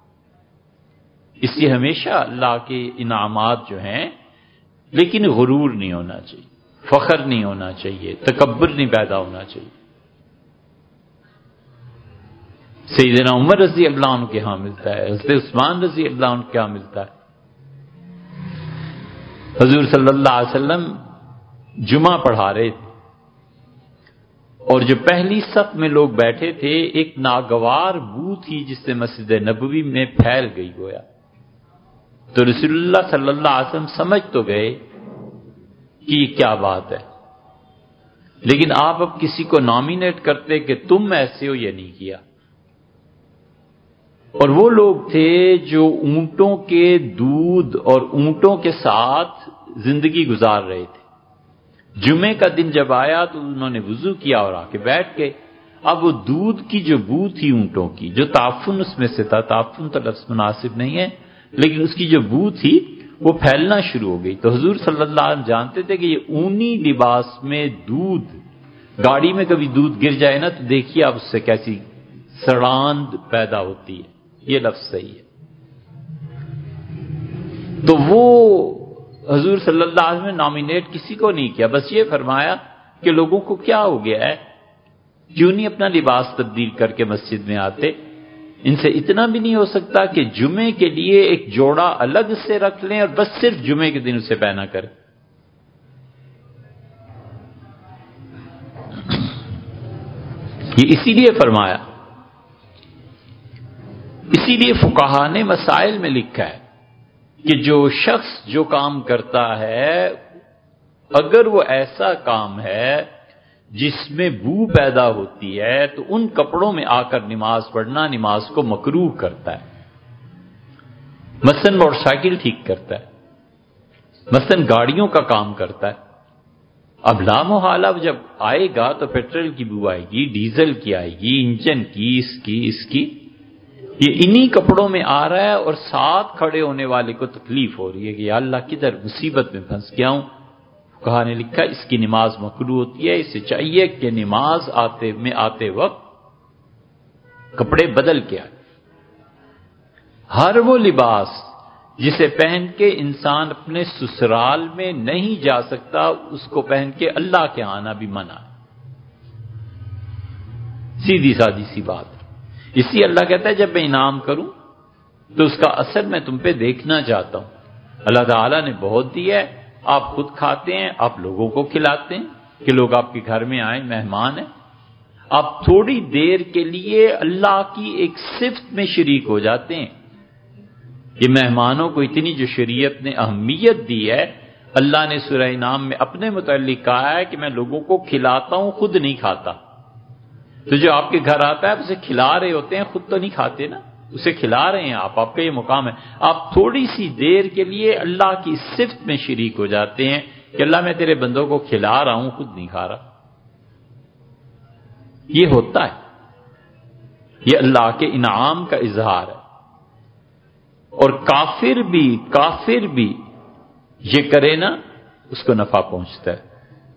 اس لیے ہمیشہ اللہ کے انعامات جو ہیں، لیکن غرور نہیں ہونا چاہیے، فخر نہیں ہونا چاہیے، تکبر نہیں پیدا ہونا چاہیے۔ سیدنا عمر رضی اللہ عنہ کے ہاں ملتا ہے، حضرت عثمان رضی اللہ عنہ کے ہاں ملتا ہے، حضور صلی اللہ علیہ وسلم جمعہ پڑھا رہے تھے اور جو پہلی صف میں لوگ بیٹھے تھے، ایک ناگوار بو تھی جس سے مسجد نبوی میں پھیل گئی گویا۔ تو رسول اللہ صلی اللہ علیہ وسلم سمجھ تو گئے کہ یہ کیا بات ہے، لیکن آپ اب کسی کو نامینیٹ کرتے کہ تم ایسے ہو، یہ نہیں کیا۔ اور وہ لوگ تھے جو اونٹوں کے دودھ اور اونٹوں کے ساتھ زندگی گزار رہے تھے۔ جمعے کا دن جب آیا تو انہوں نے وضو کیا اور آ کے بیٹھ گئے۔ اب وہ دودھ کی جو بو تھی اونٹوں کی، جو تعفن اس میں سے تھا، تعفن تو لفظ مناسب نہیں ہے، لیکن اس کی جو بو تھی وہ پھیلنا شروع ہو گئی۔ تو حضور صلی اللہ علیہ وسلم جانتے تھے کہ یہ اونی لباس میں دودھ، گاڑی میں کبھی دودھ گر جائے نا تو دیکھیے آپ اس سے کیسی سڑاند پیدا ہوتی ہے، یہ لفظ صحیح ہے۔ تو وہ حضور صلی اللہ علیہ وسلم نے نامینیٹ کسی کو نہیں کیا، بس یہ فرمایا کہ لوگوں کو کیا ہو گیا ہے، کیوں نہیں اپنا لباس تبدیل کر کے مسجد میں آتے؟ ان سے اتنا بھی نہیں ہو سکتا کہ جمعے کے لیے ایک جوڑا الگ سے رکھ لیں اور بس صرف جمعے کے دن اسے پہنا کریں؟ یہ اسی لیے فرمایا اسی لیے فقہا نے مسائل میں لکھا ہے کہ جو شخص جو کام کرتا ہے اگر وہ ایسا کام ہے جس میں بو پیدا ہوتی ہے تو ان کپڑوں میں آ کر نماز پڑھنا نماز کو مکروہ کرتا ہے. مثلاً موٹر سائیکل ٹھیک کرتا ہے، مثلاً گاڑیوں کا کام کرتا ہے. اب لامحالہ جب آئے گا تو پیٹرول کی بو آئے گی، ڈیزل کی آئے گی، انجن کی، اس کی اس کی. یہ انہی کپڑوں میں آ رہا ہے اور ساتھ کھڑے ہونے والے کو تکلیف ہو رہی ہے کہ یا اللہ کدھر مصیبت میں پھنس گیا ہوں. کہا نے لکھا اس کی نماز مکروہ ہوتی ہے. اسے چاہیے کہ نماز آتے میں آتے وقت کپڑے بدل کے آئے. ہر وہ لباس جسے پہن کے انسان اپنے سسرال میں نہیں جا سکتا اس کو پہن کے اللہ کے آنا بھی منع ہے. سیدھی سادی سی بات. اسی اللہ کہتا ہے جب میں انعام کروں تو اس کا اثر میں تم پہ دیکھنا چاہتا ہوں. اللہ تعالیٰ نے بہت دیا ہے، آپ خود کھاتے ہیں، آپ لوگوں کو کھلاتے ہیں کہ لوگ آپ کے گھر میں آئیں، مہمان ہیں. آپ تھوڑی دیر کے لیے اللہ کی ایک صفت میں شریک ہو جاتے ہیں. یہ مہمانوں کو اتنی جو شریعت نے اہمیت دی ہے، اللہ نے سورہ انعام میں اپنے متعلق کہا ہے کہ میں لوگوں کو کھلاتا ہوں، خود نہیں کھاتا. تو جو آپ کے گھر آتا ہے آپ اسے کھلا رہے ہوتے ہیں، خود تو نہیں کھاتے نا، اسے کھلا رہے ہیں آپ. آپ کا یہ مقام ہے. آپ تھوڑی سی دیر کے لیے اللہ کی صفت میں شریک ہو جاتے ہیں کہ اللہ میں تیرے بندوں کو کھلا رہا ہوں، خود نہیں کھا رہا. یہ ہوتا ہے، یہ اللہ کے انعام کا اظہار ہے. اور کافر بھی کافر بھی یہ کرے نا اس کو نفع پہنچتا ہے.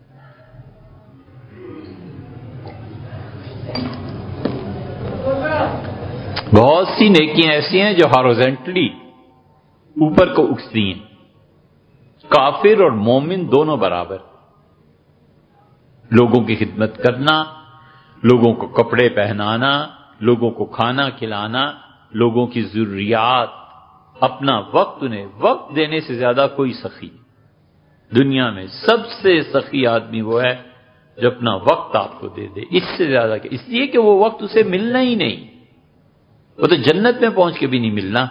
بہت سی نیکیاں ایسی ہیں جو ہارزونٹلی اوپر کو اٹھتی ہیں. کافر اور مومن دونوں برابر. لوگوں کی خدمت کرنا، لوگوں کو کپڑے پہنانا، لوگوں کو کھانا کھلانا، لوگوں کی ضروریات، اپنا وقت، انہیں وقت دینے سے زیادہ کوئی سخی دنیا میں سب سے سخی آدمی وہ ہے جو اپنا وقت آپ کو دے دے. اس سے زیادہ کہ اس لیے کہ وہ وقت اسے ملنا ہی نہیں، وہ تو جنت میں پہنچ کے بھی نہیں ملنا.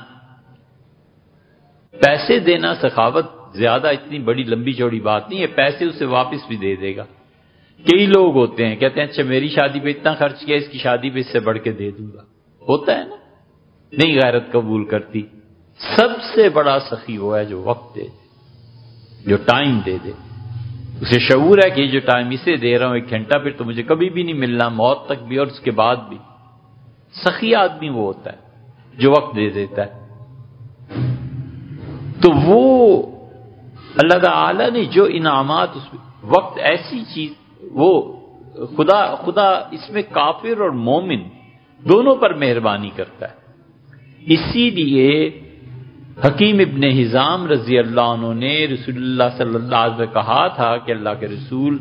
پیسے دینا سخاوت زیادہ اتنی بڑی لمبی چوڑی بات نہیں ہے. پیسے اسے واپس بھی دے دے گا. کئی لوگ ہوتے ہیں کہتے ہیں اچھا میری شادی پہ اتنا خرچ کیا، اس کی شادی پہ اس سے بڑھ کے دے دوں گا. ہوتا ہے نا، نہیں غیرت قبول کرتی. سب سے بڑا سخی وہ ہے جو وقت دے دے، جو ٹائم دے دے. اسے شعور ہے کہ جو ٹائم اسے دے رہا ہوں ایک گھنٹہ پھر تو مجھے کبھی بھی نہیں ملنا، موت تک بھی اور اس کے بعد بھی. سخی آدمی وہ ہوتا ہے جو وقت دے دیتا ہے. تو وہ اللہ تعالی نے جو انعامات اس وقت ایسی چیز، وہ خدا خدا اس میں کافر اور مومن دونوں پر مہربانی کرتا ہے. اسی لیے حکیم ابن حزام رضی اللہ عنہ نے رسول اللہ صلی اللہ علیہ وسلم کہا تھا کہ اللہ کے رسول،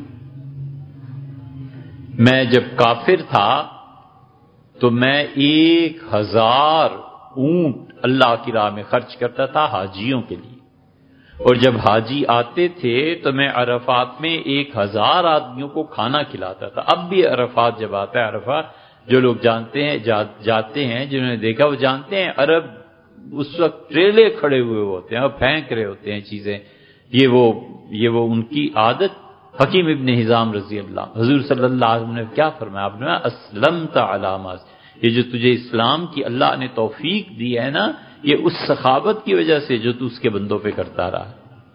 میں جب کافر تھا تو میں ایک ہزار اونٹ اللہ کی راہ میں خرچ کرتا تھا حاجیوں کے لیے، اور جب حاجی آتے تھے تو میں عرفات میں ایک ہزار آدمیوں کو کھانا کھلاتا تھا. اب بھی عرفات جب آتا ہے، عرفات جو لوگ جانتے ہیں جا, جاتے ہیں جنہوں نے دیکھا وہ جانتے ہیں، عرب اس وقت ٹریلے کھڑے ہوئے ہوتے ہیں اور پھینک رہے ہوتے ہیں چیزیں. یہ وہ یہ وہ ان کی عادت. حکیم ابن حزام رضی اللہ، حضور صلی اللہ علیہ وسلم نے کیا فرمایا؟ آپ نے اسلمت علی ما، یہ جو تجھے اسلام کی اللہ نے توفیق دی ہے نا، یہ اس سخاوت کی وجہ سے جو تو اس کے بندوں پہ کرتا رہا.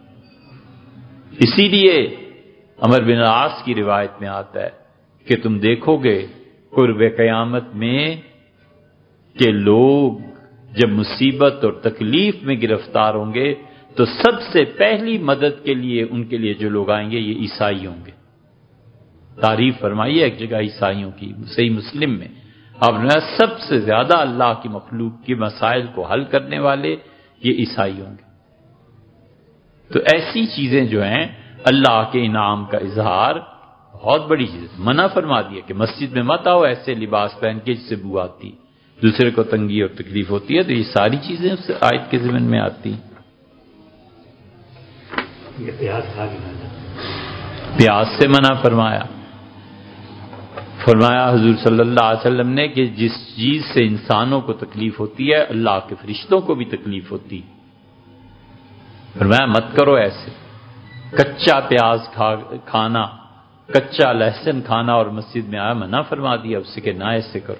اسی لیے عمر بن العاص کی روایت میں آتا ہے کہ تم دیکھو گے قرب قیامت میں کہ لوگ جب مصیبت اور تکلیف میں گرفتار ہوں گے تو سب سے پہلی مدد کے لیے ان کے لیے جو لوگ آئیں گے یہ عیسائی ہوں گے. تعریف فرمائیے ایک جگہ عیسائیوں کی، صحیح مسلم میں آپ نے سب سے زیادہ اللہ کی مخلوق کے مسائل کو حل کرنے والے یہ عیسائی ہوں گے. تو ایسی چیزیں جو ہیں اللہ کے انعام کا اظہار بہت بڑی چیز. منع فرما دیا کہ مسجد میں مت آؤ ایسے لباس پہن کے جس سے بو آتی، دوسرے کو تنگی اور تکلیف ہوتی ہے. تو یہ ساری چیزیں اس آیت کے ضمن میں آتی. پیاس سے منع فرمایا. فرمایا حضور صلی اللہ علیہ وسلم نے کہ جس چیز سے انسانوں کو تکلیف ہوتی ہے اللہ کے فرشتوں کو بھی تکلیف ہوتی. فرمایا مت کرو ایسے. کچا پیاز کھا کھانا کچا لہسن کھانا اور مسجد میں آیا منع فرما دیا اس سے کہ نہ ایسے کرو.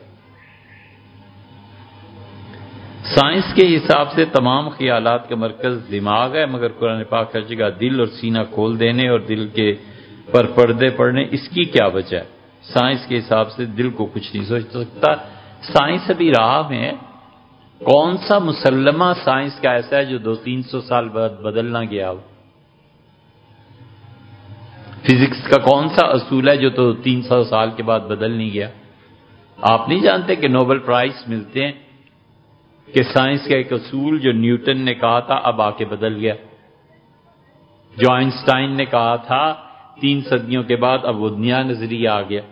سائنس کے حساب سے تمام خیالات کا مرکز دماغ ہے، مگر قرآن پاک ہر جگہ دل اور سینہ کھول دینے اور دل کے پر پردے پڑنے، اس کی کیا وجہ ہے؟ سائنس کے حساب سے دل کو کچھ نہیں سوچ سکتا. سائنس ابھی راہ میں ہے. کون سا مسلمہ سائنس کا ایسا ہے جو دو تین سو سال بعد بدل نہ گیا ہو؟ فزکس کا کون سا اصول ہے جو تو تین سو سال کے بعد بدل نہیں گیا؟ آپ نہیں جانتے کہ نوبل پرائز ملتے ہیں کہ سائنس کا ایک اصول جو نیوٹن نے کہا تھا اب آ کے بدل گیا، جو آئنسٹائن نے کہا تھا تین صدیوں کے بعد اب وہ نیا نظریہ آ گیا.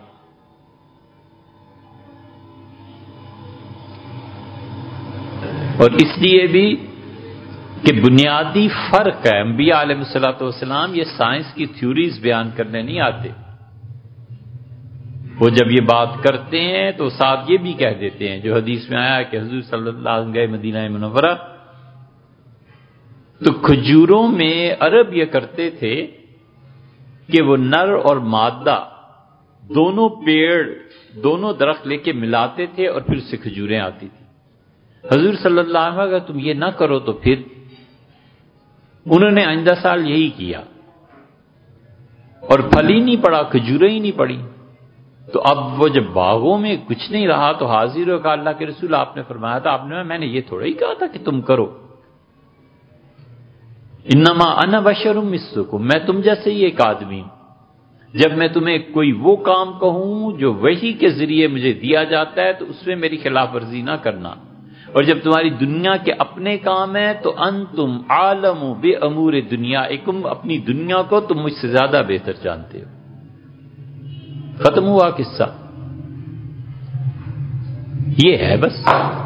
اور اس لیے بھی کہ بنیادی فرق ہے. انبیاء علیہ الصلوۃ والسلام یہ سائنس کی تھیوریز بیان کرنے نہیں آتے. وہ جب یہ بات کرتے ہیں تو ساتھ یہ بھی کہہ دیتے ہیں جو حدیث میں آیا کہ حضور صلی اللہ علیہ وسلم گئے مدینہ منورہ تو کھجوروں میں عرب یہ کرتے تھے کہ وہ نر اور مادہ دونوں پیڑ دونوں درخت لے کے ملاتے تھے اور پھر اس سے کھجوریں آتی تھی. حضور صلی اللہ علیہ وسلم اگر تم یہ نہ کرو تو پھر انہوں نے آئندہ سال یہی کیا اور پھل ہی نہیں پڑا، کھجوریں ہی نہیں پڑی. تو اب وہ جب باغوں میں کچھ نہیں رہا تو حاضر ہو کہ اللہ کے رسول آپ نے فرمایا تھا، آپ نے میں نے یہ تھوڑا ہی کہا تھا کہ تم کرو. انما انا بشر مثلکم، میں تم جیسے ہی ایک آدمی ہوں. جب میں تمہیں کوئی وہ کام کہوں جو وحی کے ذریعے مجھے دیا جاتا ہے تو اس میں میری خلاف ورزی نہ کرنا، اور جب تمہاری دنیا کے اپنے کام ہیں تو انتم عالم بامور دنیاکم، اپنی دنیا کو تم مجھ سے زیادہ بہتر جانتے ہو. ختم ہوا قصہ. یہ ہے بس.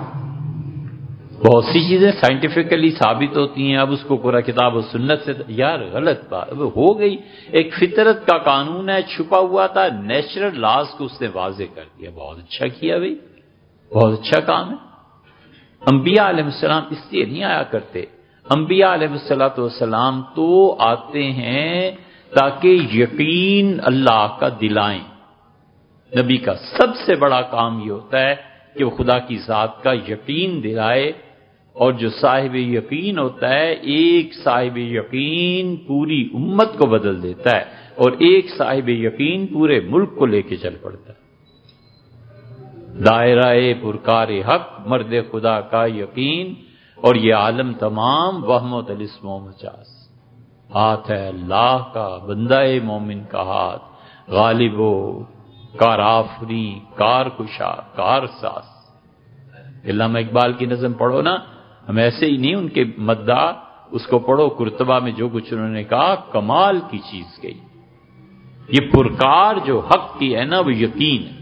بہت سی چیزیں سائنٹیفکلی ثابت ہوتی ہیں، اب اس کو قرآن کتاب و سنت سے یار غلط بات ہو گئی. ایک فطرت کا قانون ہے چھپا ہوا تھا، نیچرل لاز کو اس نے واضح کر دیا. بہت اچھا کیا بھائی، بہت اچھا کام ہے. انبیاء علیہ السلام اس لیے نہیں آیا کرتے. انبیاء علیہ الصلوۃ والسلام تو آتے ہیں تاکہ یقین اللہ کا دلائیں. نبی کا سب سے بڑا کام یہ ہوتا ہے کہ وہ خدا کی ذات کا یقین دلائے، اور جو صاحب یقین ہوتا ہے ایک صاحب یقین پوری امت کو بدل دیتا ہے اور ایک صاحب یقین پورے ملک کو لے کے چل پڑتا ہے. دائرہ پرکار حق مرد خدا کا یقین، اور یہ عالم تمام وہم و طلسم و مجاز. ہاتھ ہے اللہ کا، بندہ مومن کا ہاتھ، غالب و کار آفری، کار کشا، کار ساز. علامہ اقبال کی نظم پڑھو نا، ہم ایسے ہی نہیں ان کے مداح، اس کو پڑھو قرطبہ میں جو کچھ انہوں نے کہا کمال کی چیز گئی. یہ پرکار جو حق کی ہے نا وہ یقین ہے.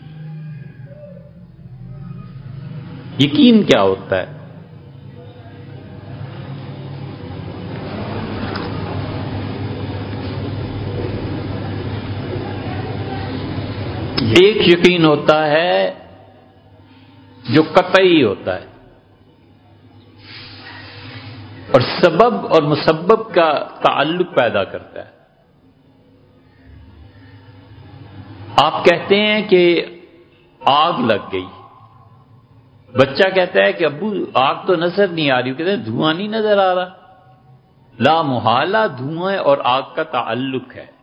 یقین کیا ہوتا ہے؟ ایک یقین ہوتا ہے جو قطعی ہوتا ہے اور سبب اور مسبب کا تعلق پیدا کرتا ہے. آپ کہتے ہیں کہ آگ لگ گئی، بچہ کہتا ہے کہ ابو آگ تو نظر نہیں آ رہی، وہ کہتے ہیں دھواں نہیں نظر آ رہا. لا محالہ دھواں اور آگ کا تعلق ہے.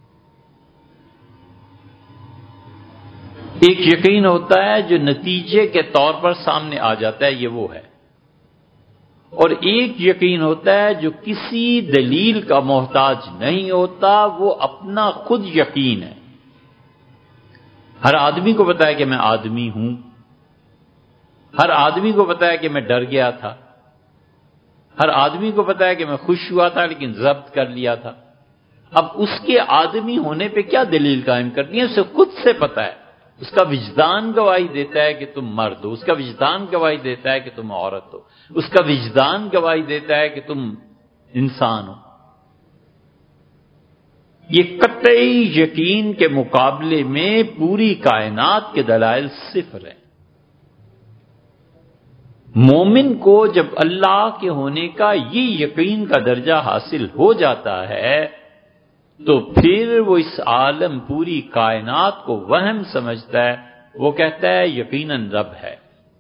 ایک یقین ہوتا ہے جو نتیجے کے طور پر سامنے آ جاتا ہے، یہ وہ ہے. اور ایک یقین ہوتا ہے جو کسی دلیل کا محتاج نہیں ہوتا، وہ اپنا خود یقین ہے. ہر آدمی کو پتا ہے کہ میں آدمی ہوں، ہر آدمی کو پتا ہے کہ میں ڈر گیا تھا، ہر آدمی کو پتا ہے کہ میں خوش ہوا تھا لیکن ضبط کر لیا تھا. اب اس کے آدمی ہونے پہ کیا دلیل قائم کرنی ہے؟ اسے خود سے پتا ہے. اس کا وجدان گواہی دیتا ہے کہ تم مرد ہو، اس کا وجدان گواہی دیتا ہے کہ تم عورت ہو، اس کا وجدان گواہی دیتا ہے کہ تم انسان ہو. یہ قطعی یقین کے مقابلے میں پوری کائنات کے دلائل صفر ہیں۔ مومن کو جب اللہ کے ہونے کا یہ یقین کا درجہ حاصل ہو جاتا ہے تو پھر وہ اس عالم پوری کائنات کو وہم سمجھتا ہے، وہ کہتا ہے یقیناً رب ہے۔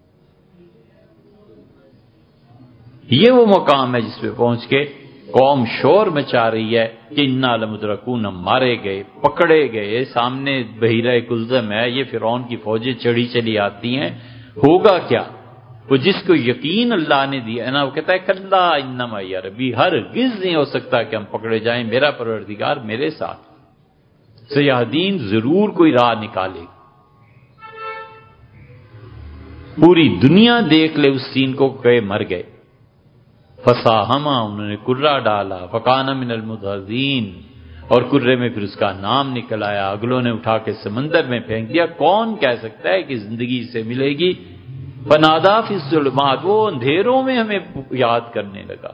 یہ وہ مقام ہے جس پہ پہنچ کے قوم شور مچا رہی ہے کہ انا لمدرکون، ہم مارے گئے، پکڑے گئے، سامنے بحیرہ کلزم ہے، یہ فرعون کی فوجیں چڑھی چلی آتی ہیں، ہوگا کیا؟ وہ جس کو یقین اللہ نے دیا ہے نا، وہ کہتا ہے کلا انما یا ربی، ہرگز نہیں ہو سکتا کہ ہم پکڑے جائیں، میرا پروردگار میرے ساتھ، سیہدین، ضرور کوئی راہ نکالے گا۔ پوری دنیا دیکھ لے اس سین کو کہ مر گئے، فساہما، انہوں نے کرہ ڈالا، فکان من المدحضین، اور کرے میں پھر اس کا نام نکل آیا، اگلوں نے اٹھا کے سمندر میں پھینک دیا۔ کون کہہ سکتا ہے کہ زندگی سے ملے گی؟ فنادا فی الظلمات، وہ اندھیروں میں ہمیں یاد کرنے لگا۔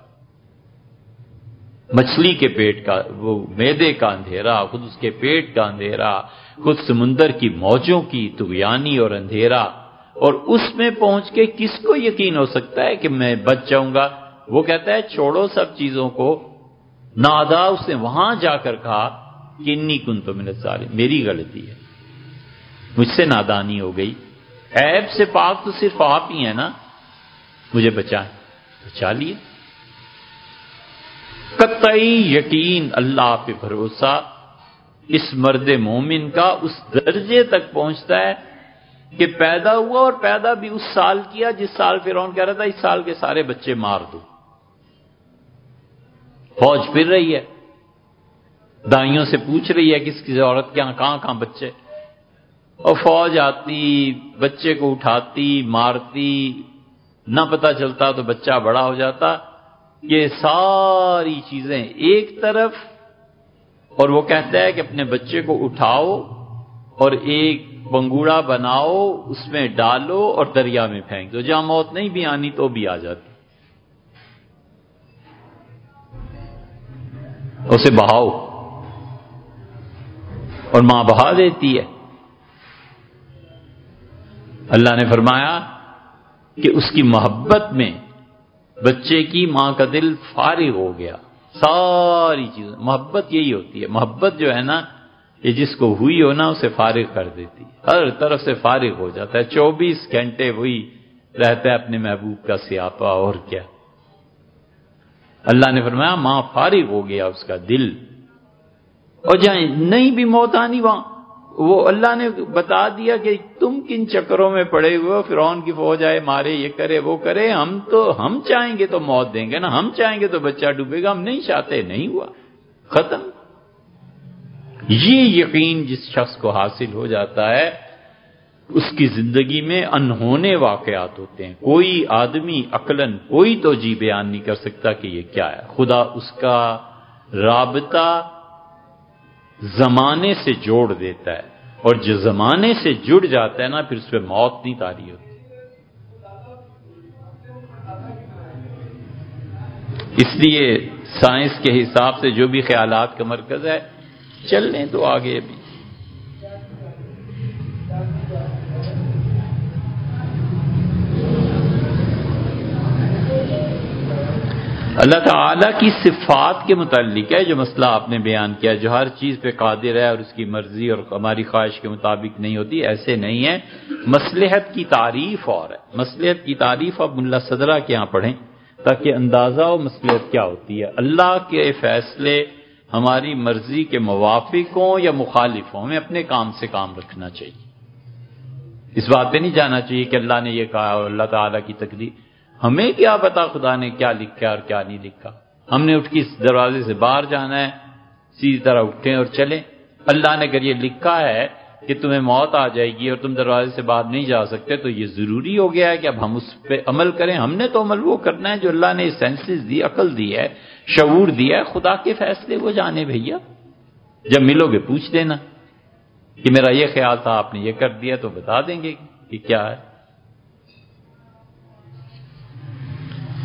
مچھلی کے پیٹ کا، وہ میدے کا اندھیرا، خود اس کے پیٹ کا اندھیرا، خود سمندر کی موجوں کی طغیانی اور اندھیرا، اور اس میں پہنچ کے کس کو یقین ہو سکتا ہے کہ میں بچ جاؤں گا؟ وہ کہتا ہے چھوڑو سب چیزوں کو، نادا، اس نے وہاں جا کر کہا کہ انی کنت من الظالمین، میری غلطی ہے، مجھ سے نادانی ہو گئی، عیب سے پاک تو صرف آپ ہی ہیں نا، مجھے بچائیں۔ بچا لیے۔ قطعی یقین، اللہ پہ بھروسہ اس مرد مومن کا اس درجے تک پہنچتا ہے کہ پیدا ہوا اور پیدا بھی اس سال کیا جس سال فرعون کہہ رہا تھا اس سال کے سارے بچے مار دو۔ فوج پھر رہی ہے، دائیوں سے پوچھ رہی ہے کس کسی عورت کے یہاں کہاں کہاں بچے، اور فوج آتی، بچے کو اٹھاتی، مارتی، نہ پتہ چلتا تو بچہ بڑا ہو جاتا۔ یہ ساری چیزیں ایک طرف، اور وہ کہتا ہے کہ اپنے بچے کو اٹھاؤ اور ایک بنگوڑا بناؤ، اس میں ڈالو اور دریا میں پھینک دو، جہاں موت نہیں بھی آنی تو بھی آ جاتی، اسے بہاؤ، اور ماں بہا دیتی ہے۔ اللہ نے فرمایا کہ اس کی محبت میں بچے کی ماں کا دل فارغ ہو گیا۔ ساری چیزیں، محبت یہی ہوتی ہے، محبت جو ہے نا، یہ جس کو ہوئی ہو نا اسے فارغ کر دیتی، ہر طرف سے فارغ ہو جاتا ہے، چوبیس گھنٹے وہی رہتا ہے اپنے محبوب کا سیاپا، اور کیا۔ اللہ نے فرمایا ماں فارغ ہو گیا اس کا دل، اور جہاں نہیں بھی موت آنی وہاں وہ اللہ نے بتا دیا کہ تم کن چکروں میں پڑے ہوئے ہو، فرعون کی فوج آئے، مارے، یہ کرے وہ کرے، ہم تو ہم چاہیں گے تو موت دیں گے نا، ہم چاہیں گے تو بچہ ڈوبے گا، ہم نہیں چاہتے، نہیں ہوا، ختم۔ یہ یقین جس شخص کو حاصل ہو جاتا ہے اس کی زندگی میں انہونے واقعات ہوتے ہیں، کوئی آدمی عقلاً کوئی توجیہ بیان نہیں کر سکتا کہ یہ کیا ہے۔ خدا اس کا رابطہ زمانے سے جوڑ دیتا ہے، اور جو زمانے سے جڑ جاتا ہے نا پھر اس پہ موت نہیں طاری ہوتی۔ اس لیے سائنس کے حساب سے جو بھی خیالات کا مرکز ہے، چل لیں تو آگے بھی۔ اللہ تعالیٰ کی صفات کے متعلق ہے جو مسئلہ آپ نے بیان کیا، جو ہر چیز پہ قادر ہے اور اس کی مرضی اور ہماری خواہش کے مطابق نہیں ہوتی، ایسے نہیں ہے۔ مصلحت کی تعریف اور ہے، مصلحت کی تعریف اب ملا صدرہ کے یہاں پڑھیں تاکہ اندازہ ہو مصلحت کیا ہوتی ہے۔ اللہ کے فیصلے ہماری مرضی کے موافق ہوں یا مخالف ہوں، ہمیں اپنے کام سے کام رکھنا چاہیے، اس بات پہ نہیں جانا چاہیے کہ اللہ نے یہ کہا اور اللہ تعالیٰ کی تقدیر، ہمیں کیا پتا خدا نے کیا لکھا اور کیا نہیں لکھا، ہم نے اٹھ کے اس دروازے سے باہر جانا ہے، سیدھی طرح اٹھیں اور چلیں۔ اللہ نے اگر یہ لکھا ہے کہ تمہیں موت آ جائے گی اور تم دروازے سے باہر نہیں جا سکتے تو یہ ضروری ہو گیا ہے کہ اب ہم اس پہ عمل کریں۔ ہم نے تو عمل وہ کرنا ہے جو اللہ نے سینسز دی، عقل دی ہے، شعور دیا ہے۔ خدا کے فیصلے وہ جانے بھیا، جب ملو گے پوچھ دینا کہ میرا یہ خیال تھا آپ نے یہ کر دیا، تو بتا دیں گے کہ کیا ہے۔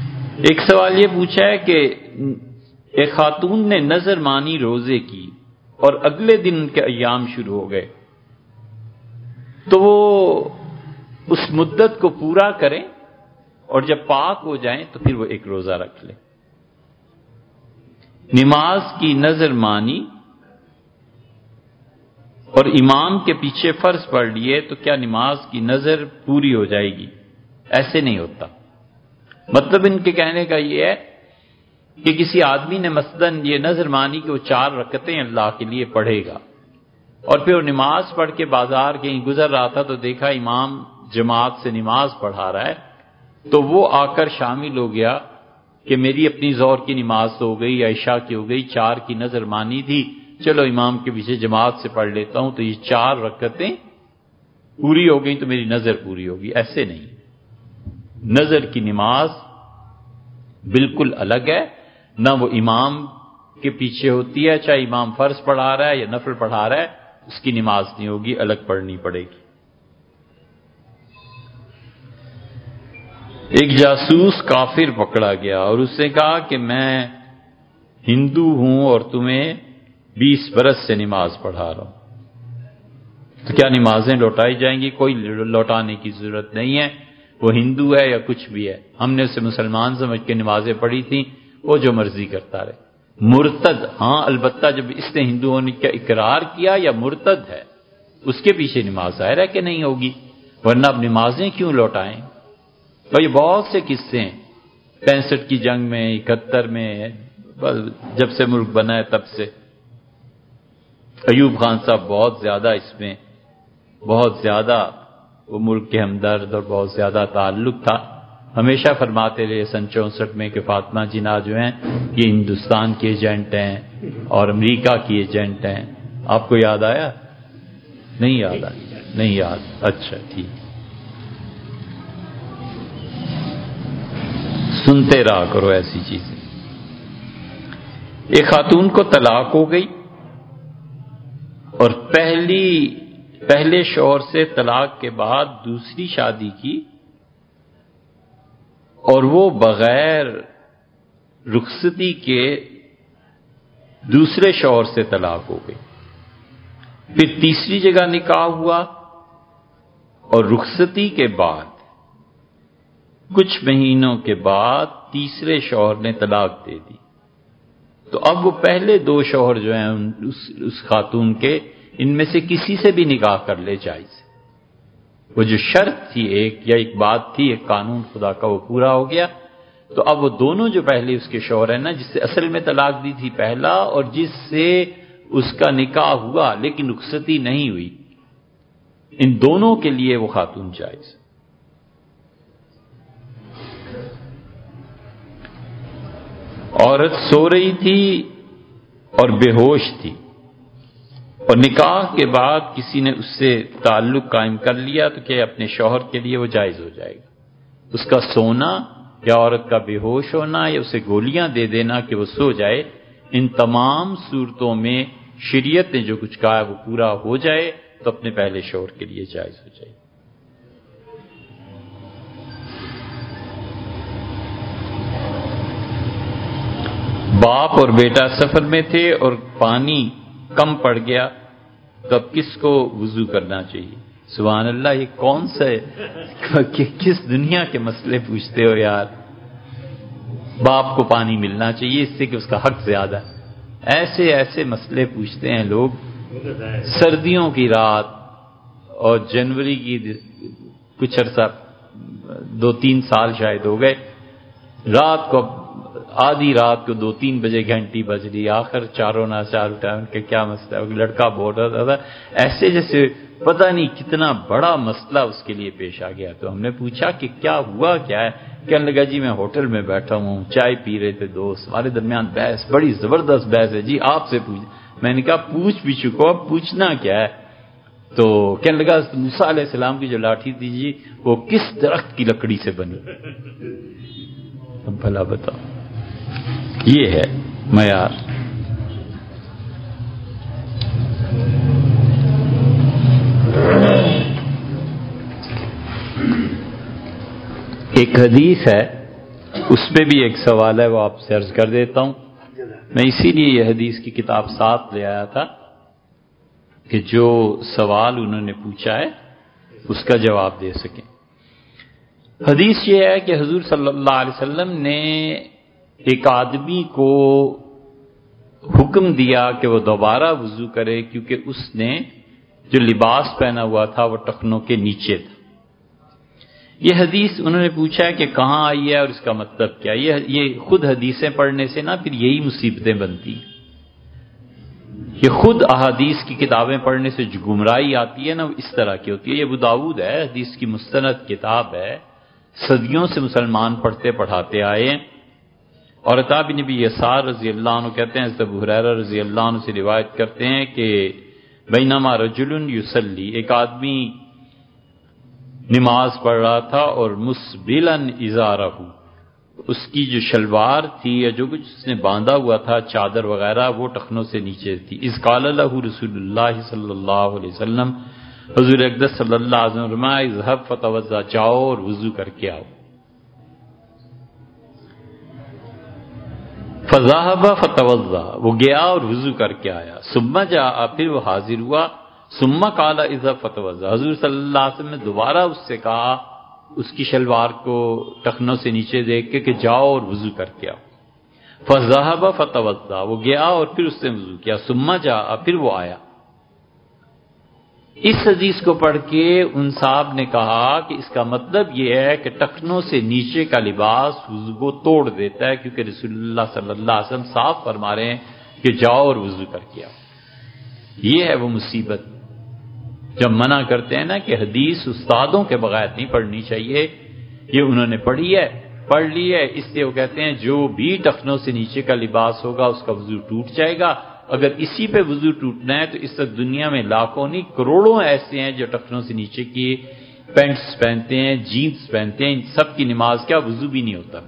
ایک سوال یہ پوچھا ہے کہ ایک خاتون نے نظر مانی روزے کی اور اگلے دن ان کے ایام شروع ہو گئے تو وہ اس مدت کو پورا کریں اور جب پاک ہو جائیں تو پھر وہ ایک روزہ رکھ لیں. نماز کی نظر مانی اور امام کے پیچھے فرض پڑھ لیے تو کیا نماز کی نظر پوری ہو جائے گی؟ ایسے نہیں ہوتا. مطلب ان کے کہنے کا یہ ہے کہ کسی آدمی نے مثلاً یہ نظر مانی کہ وہ چار رکعتیں اللہ کے لیے پڑھے گا اور پھر وہ نماز پڑھ کے بازار کہیں گزر رہا تھا تو دیکھا امام جماعت سے نماز پڑھا رہا ہے تو وہ آ کر شامل ہو گیا کہ میری اپنی ظہر کی نماز تو ہو گئی یا عشاء کی ہو گئی، چار کی نظر مانی تھی، چلو امام کے پیچھے جماعت سے پڑھ لیتا ہوں تو یہ چار رکعتیں پوری ہو گئی تو میری نظر پوری ہوگی. ایسے نہیں. نظر کی نماز بالکل الگ ہے، نہ وہ امام کے پیچھے ہوتی ہے، چاہے امام فرض پڑھا رہا ہے یا نفل پڑھا رہا ہے، اس کی نماز نہیں ہوگی، الگ پڑھنی پڑے گی. ایک جاسوس کافر پکڑا گیا اور اس نے کہا کہ میں ہندو ہوں اور تمہیں بیس برس سے نماز پڑھا رہا ہوں، تو کیا نمازیں لوٹائی جائیں گی؟ کوئی لوٹانے کی ضرورت نہیں ہے. وہ ہندو ہے یا کچھ بھی ہے، ہم نے اسے مسلمان سمجھ کے نمازیں پڑھی تھیں، وہ جو مرضی کرتا رہے. مرتد ہاں البتہ جب اس نے ہندو ہونے کا اقرار کیا یا مرتد ہے اس کے پیچھے نماز ظاہر ہے کہ نہیں ہوگی، ورنہ اب نمازیں کیوں لوٹائیں؟ اور یہ بہت سے قصے ہیں، پینسٹھ کی جنگ میں، اکہتر میں، جب سے ملک بنا ہے تب سے. ایوب خان صاحب بہت زیادہ اس میں بہت زیادہ وہ ملک کے ہمدرد اور بہت زیادہ تعلق تھا. ہمیشہ فرماتے رہے سن چونسٹھ میں کہ فاطمہ جناح جو ہیں یہ ہندوستان کے ایجنٹ ہیں اور امریکہ کی ایجنٹ ہیں. آپ کو یاد آیا؟ نہیں یاد آیا؟ نہیں یاد. اچھا ٹھیک. سنتے رہا کرو ایسی چیزیں. ایک خاتون کو طلاق ہو گئی اور پہلی پہلے شوہر سے طلاق کے بعد دوسری شادی کی اور وہ بغیر رخصتی کے دوسرے شوہر سے طلاق ہو گئی. پھر تیسری جگہ نکاح ہوا اور رخصتی کے بعد کچھ مہینوں کے بعد تیسرے شوہر نے طلاق دے دی. تو اب وہ پہلے دو شوہر جو ہیں اس, اس خاتون کے، ان میں سے کسی سے بھی نکاح کر لے جائز. وہ جو شرط تھی ایک یا ایک بات تھی، ایک قانون خدا کا، وہ پورا ہو گیا. تو اب وہ دونوں جو پہلے اس کے شوہر ہیں نا، جس سے اصل میں طلاق دی تھی پہلا اور جس سے اس کا نکاح ہوا لیکن رخصتی نہیں ہوئی، ان دونوں کے لیے وہ خاتون جائز. عورت سو رہی تھی اور بے ہوش تھی اور نکاح کے بعد کسی نے اس سے تعلق قائم کر لیا تو کیا اپنے شوہر کے لیے وہ جائز ہو جائے گا؟ اس کا سونا یا عورت کا بے ہوش ہونا یا اسے گولیاں دے دینا کہ وہ سو جائے، ان تمام صورتوں میں شریعت نے جو کچھ کہا ہے وہ پورا ہو جائے تو اپنے پہلے شوہر کے لیے جائز ہو جائے. باپ اور بیٹا سفر میں تھے اور پانی کم پڑ گیا تو اب کس کو وضو کرنا چاہیے؟ سبحان اللہ، یہ کون سا ہے؟ کس دنیا کے مسئلے پوچھتے ہو یار. باپ کو پانی ملنا چاہیے اس سے کہ اس کا حق زیادہ ہے. ایسے ایسے مسئلے پوچھتے ہیں لوگ. سردیوں کی رات اور جنوری کی کچھ عرصہ، دو تین سال شاید ہو گئے، رات کو آدھی رات کو دو تین بجے گھنٹی بج رہی، آخر چاروں نہ چار اٹھا. ان کے کیا مسئلہ ہے؟ لڑکا بول رہا تھا ایسے جیسے پتہ نہیں کتنا بڑا مسئلہ اس کے لیے پیش آ گیا. تو ہم نے پوچھا کہ کیا ہوا، کیا ہے؟ کہنے لگا جی میں ہوٹل میں بیٹھا ہوں، چائے پی رہے تھے دوست، ہمارے درمیان بحث، بڑی زبردست بحث ہے جی، آپ سے پوچھ. میں نے کہا پوچھ بھی چکو، اب پوچھنا کیا ہے؟ تو کہنے لگا موسیٰ علیہ السلام کی جو لاٹھی تھی جی وہ کس درخت کی لکڑی سے بنی؟ اب بھلا بتاؤ، یہ ہے معیار. ایک حدیث ہے، اس پہ بھی ایک سوال ہے، وہ آپ سے عرض کر دیتا ہوں. میں اسی لیے یہ حدیث کی کتاب ساتھ لے آیا تھا کہ جو سوال انہوں نے پوچھا ہے اس کا جواب دے سکیں۔ حدیث یہ ہے کہ حضور صلی اللہ علیہ وسلم نے ایک آدمی کو حکم دیا کہ وہ دوبارہ وضو کرے، کیونکہ اس نے جو لباس پہنا ہوا تھا وہ ٹخنوں کے نیچے تھا۔ یہ حدیث انہوں نے پوچھا ہے کہ کہاں آئی ہے اور اس کا مطلب کیا؟ یہ یہ خود حدیثیں پڑھنے سے نا پھر یہی مصیبتیں بنتی ہیں۔ یہ خود احادیث کی کتابیں پڑھنے سے جو گمراہی آتی ہے نا وہ اس طرح کی ہوتی ہے۔ یہ ابو داؤد ہے، حدیث کی مستند کتاب ہے، صدیوں سے مسلمان پڑھتے پڑھاتے آئے، اور عطا بن ابی یسار رضی اللہ عنہ کہتے ہیں، حضرت ابو ہریرہ رضی اللہ عنہ سے روایت کرتے ہیں کہ بینما رجل یصلی، ایک آدمی نماز پڑھ رہا تھا اور مسبلا ازارہ، اس کی جو شلوار تھی یا جو کچھ اس نے باندھا ہوا تھا چادر وغیرہ وہ ٹخنوں سے نیچے تھی۔ اذ قال له رسول اللہ صلی اللہ علیہ وسلم، حضور اقدس صلی اللہ علیہ وسلم فرمایا اذهب فتوضا، جاؤ اور وضو کر کے آؤ۔ فذهب فتوضا، وہ گیا اور وضو کر کے آیا۔ ثم جاء، پھر وہ حاضر ہوا۔ ثم قال اذهب فتوضا، حضور صلی اللہ علیہ وسلم نے دوبارہ اس سے کہا اس کی شلوار کو ٹخنوں سے نیچے دیکھ کے کہ جاؤ اور وضو کر کے آؤ۔ فذهب فتوضا، وہ گیا اور پھر اس نے وضو کیا۔ ثم جاء، پھر وہ آیا۔ اس حدیث کو پڑھ کے ان صاحب نے کہا کہ اس کا مطلب یہ ہے کہ ٹخنوں سے نیچے کا لباس وضو کو توڑ دیتا ہے، کیونکہ رسول اللہ صلی اللہ علیہ وسلم صاف فرما رہے ہیں کہ جاؤ اور وضو کر کے آؤ۔ یہ ہے وہ مصیبت جب منع کرتے ہیں نا کہ حدیث استادوں کے بغیر نہیں پڑھنی چاہیے۔ یہ انہوں نے پڑھی ہے، پڑھ لی ہے، اس لیے وہ کہتے ہیں جو بھی ٹخنوں سے نیچے کا لباس ہوگا اس کا وضو ٹوٹ جائے گا۔ اگر اسی پہ وضو ٹوٹنا ہے تو اس وقت دنیا میں لاکھوں نہیں کروڑوں ایسے ہیں جو ٹخنوں سے نیچے کی پینٹس پہنتے ہیں، جینس پہنتے ہیں، ان سب کی نماز کیا وضو بھی نہیں ہوتا۔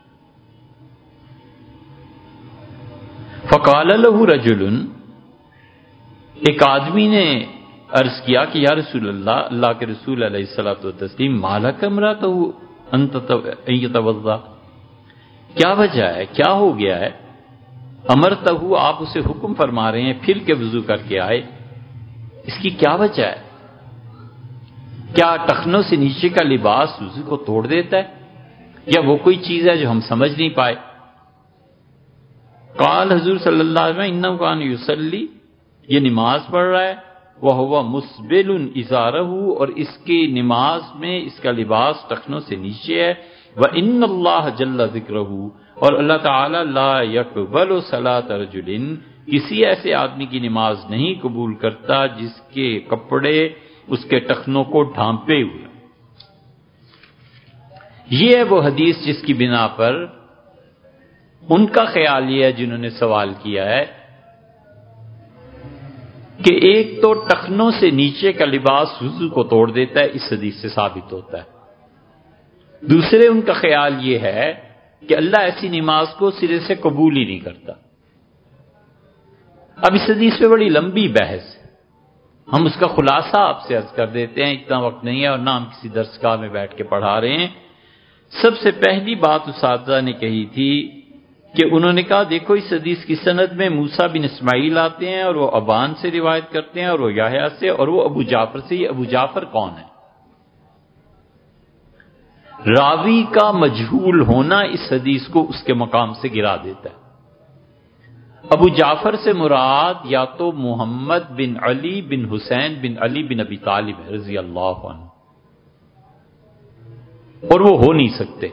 فقال له رجل، ایک آدمی نے عرض کیا کہ یا رسول اللہ، اللہ کے رسول علیہ الصلوۃ والتسلیم، مالک امرأته ان یتوضا، کیا وجہ ہے، کیا ہو گیا ہے؟ امرتہ، آپ اسے حکم فرما رہے ہیں پھر کے وضو کر کے آئے، اس کی کیا وجہ ہے؟ کیا ٹخنوں سے نیچے کا لباس وضو کو توڑ دیتا ہے یا وہ کوئی چیز ہے جو ہم سمجھ نہیں پائے؟ قال، حضور صلی اللہ علیہ وسلم، انہ کان یصلی، یہ نماز پڑھ رہا ہے، وہو مسبل ازارہ، اور اس کی نماز میں اس کا لباس ٹخنوں سے نیچے ہے، وان اللہ جل ذکرہ، اور اللہ تعالی لا یقبل صلاۃ رجل، کسی ایسے آدمی کی نماز نہیں قبول کرتا جس کے کپڑے اس کے ٹخنوں کو ڈھانپے ہوئے۔ یہ ہے وہ حدیث جس کی بنا پر ان کا خیال یہ ہے جنہوں نے سوال کیا ہے کہ ایک تو ٹخنوں سے نیچے کا لباس وضو کو توڑ دیتا ہے، اس حدیث سے ثابت ہوتا ہے۔ دوسرے ان کا خیال یہ ہے کہ اللہ ایسی نماز کو سرے سے قبول ہی نہیں کرتا۔ اب اس حدیث پہ بڑی لمبی بحث ہے، ہم اس کا خلاصہ آپ سے عرض کر دیتے ہیں، اتنا وقت نہیں ہے اور نہ ہم کسی درسگاہ میں بیٹھ کے پڑھا رہے ہیں۔ سب سے پہلی بات اساتذہ نے کہی تھی کہ انہوں نے کہا دیکھو اس حدیث کی سند میں موسیٰ بن اسماعیل آتے ہیں اور وہ ابان سے روایت کرتے ہیں اور وہ یحییٰ سے اور وہ ابو جعفر سے۔ یہ ابو جعفر کون ہے؟ راوی کا مجہول ہونا اس حدیث کو اس کے مقام سے گرا دیتا ہے۔ ابو جعفر سے مراد یا تو محمد بن علی بن حسین بن علی بن ابی طالب رضی اللہ عنہ، اور وہ ہو نہیں سکتے،